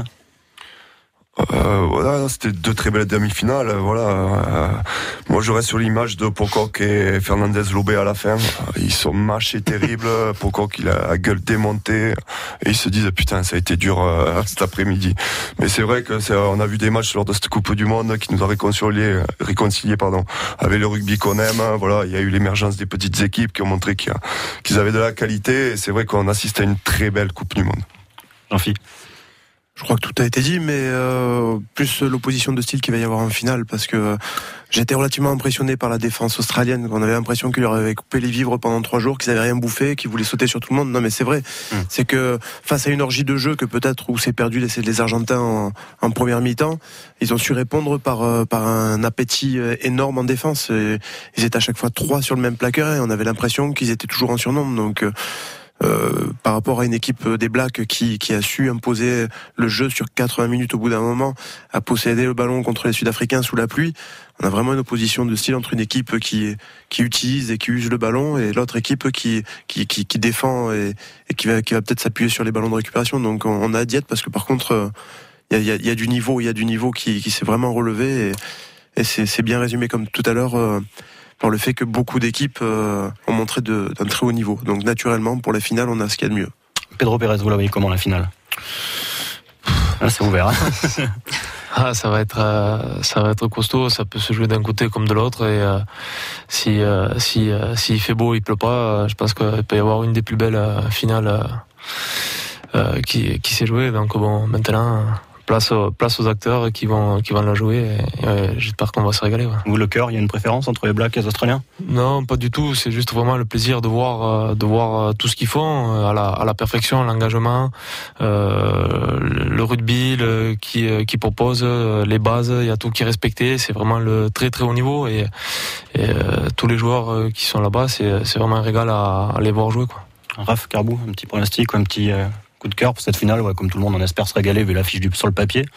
Voilà, c'était 2 très belles demi-finales. Voilà. Moi, je reste sur l'image de Pocock et Fernandez Lobé à la fin. Ils sont mâchés terribles. Pocock, il a la gueule démontée. Et ils se disent, putain, ça a été dur cet après-midi. Mais c'est vrai que on a vu des matchs lors de cette Coupe du Monde qui nous a réconciliés, avec le rugby qu'on aime. Voilà, il y a eu l'émergence des petites équipes qui ont montré qu'ils avaient de la qualité. Et c'est vrai qu'on assiste à une très belle Coupe du Monde. Jean-Philippe. Je crois que tout a été dit, mais plus l'opposition de style qu'il va y avoir en finale, parce que j'étais relativement impressionné par la défense australienne. On avait l'impression qu'ils leur avaient coupé les vivres pendant 3 jours, qu'ils avaient rien bouffé, qu'ils voulaient sauter sur tout le monde. Non, mais c'est vrai. C'est que face à une orgie de jeu que peut-être où s'est perdu les Argentins en première mi-temps, ils ont su répondre par un appétit énorme en défense. Et ils étaient à chaque fois 3 sur le même plaqueur et on avait l'impression qu'ils étaient toujours en surnombre. Donc par rapport à une équipe des Blacks qui a su imposer le jeu sur 80 minutes au bout d'un moment, à posséder le ballon contre les Sud-Africains sous la pluie, on a vraiment une opposition de style entre une équipe qui utilise et qui use le ballon et l'autre équipe qui défend et qui va peut-être s'appuyer sur les ballons de récupération. Donc on a hâte parce que par contre il y a du niveau qui s'est vraiment relevé et c'est bien résumé comme tout à l'heure par le fait que beaucoup d'équipes ont montré d'un très haut niveau. Donc naturellement, pour la finale, on a ce qu'il y a de mieux. Pedro Pérez, vous la voyez comment la finale? Là, c'est ouvert. Hein. Ça va être costaud. Ça peut se jouer d'un côté comme de l'autre. Et s'il fait beau, il pleut pas. Je pense qu'il peut y avoir une des plus belles finales qui s'est jouée. Donc bon, maintenant. Place aux acteurs qui vont la jouer et j'espère qu'on va se régaler. Ouais. Vous, le cœur, il y a une préférence entre les Blacks et les Australiens? Non, pas du tout. C'est juste vraiment le plaisir de voir tout ce qu'ils font à la perfection, l'engagement, le rugby qui propose les bases. Il y a tout qui est respecté. C'est vraiment le très très haut niveau et tous les joueurs qui sont là-bas, c'est vraiment un régal à les voir jouer, quoi. Raph Carbou, un petit pronostic ou un petit coup de cœur pour cette finale, comme tout le monde on espère se régaler vu l'affiche sur le papier.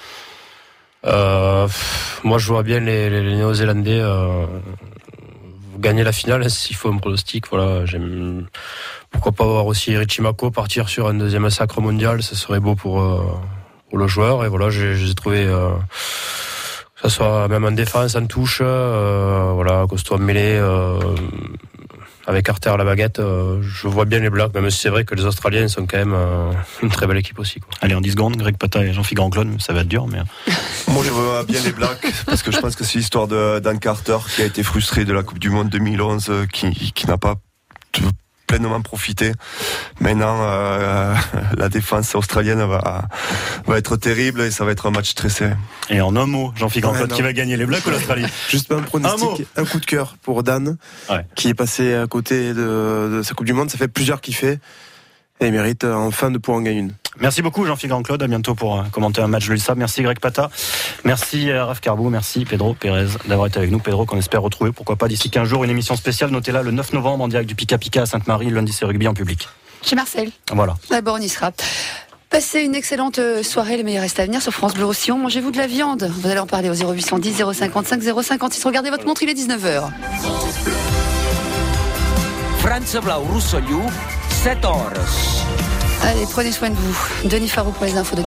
Moi je vois bien les Néo-Zélandais gagner la finale s'il faut un pronostic. Voilà, pourquoi pas voir aussi Richie Mako partir sur un deuxième sacre mondial, ça serait beau pour le joueur. Et voilà, j'ai trouvé que ça soit même en défense, en touche, voilà, costaud en mêlée. Avec Carter à la baguette, je vois bien les Blacks, même si c'est vrai que les Australiens sont quand même une très belle équipe aussi, quoi. Allez, en 10 secondes, Greg Pata et Jean-Philippe Grandclaude, ça va être dur, mais... Moi, je vois bien les Blacks, parce que je pense que c'est l'histoire de Dan Carter qui a été frustré de la Coupe du Monde 2011, qui n'a pas pleinement profité. Maintenant, la défense australienne va être terrible et ça va être un match très serré. Et en un mot, Jean-Philippe Grandclaude, qui va gagner, les Blacks ou l'Australie? Juste un pronostic, un coup de cœur pour Dan, qui est passé à côté de sa Coupe du Monde. Ça fait plusieurs kiffés et il mérite enfin de pouvoir en gagner une. Merci beaucoup Jean-Philippe Grandclaude, à bientôt pour commenter un match de l'USAP. Merci Greg Pata, merci Raph Carbou, merci Pedro Pérez d'avoir été avec nous. Pedro, qu'on espère retrouver, pourquoi pas d'ici 15 jours, une émission spéciale, notez-la, le 9 novembre en direct du Pika Pika à Sainte-Marie, lundi c'est rugby en public. Chez Marcel. Voilà. D'abord on y sera. Passez une excellente soirée, les meilleurs restes à venir sur France Bleu Roussillon. Mangez-vous de la viande, vous allez en parler au 0810 055 056. Regardez votre montre, il est 19h. France Blau Roussillon, 7 heures. Allez, prenez soin de vous. Denis Farou pour les infos de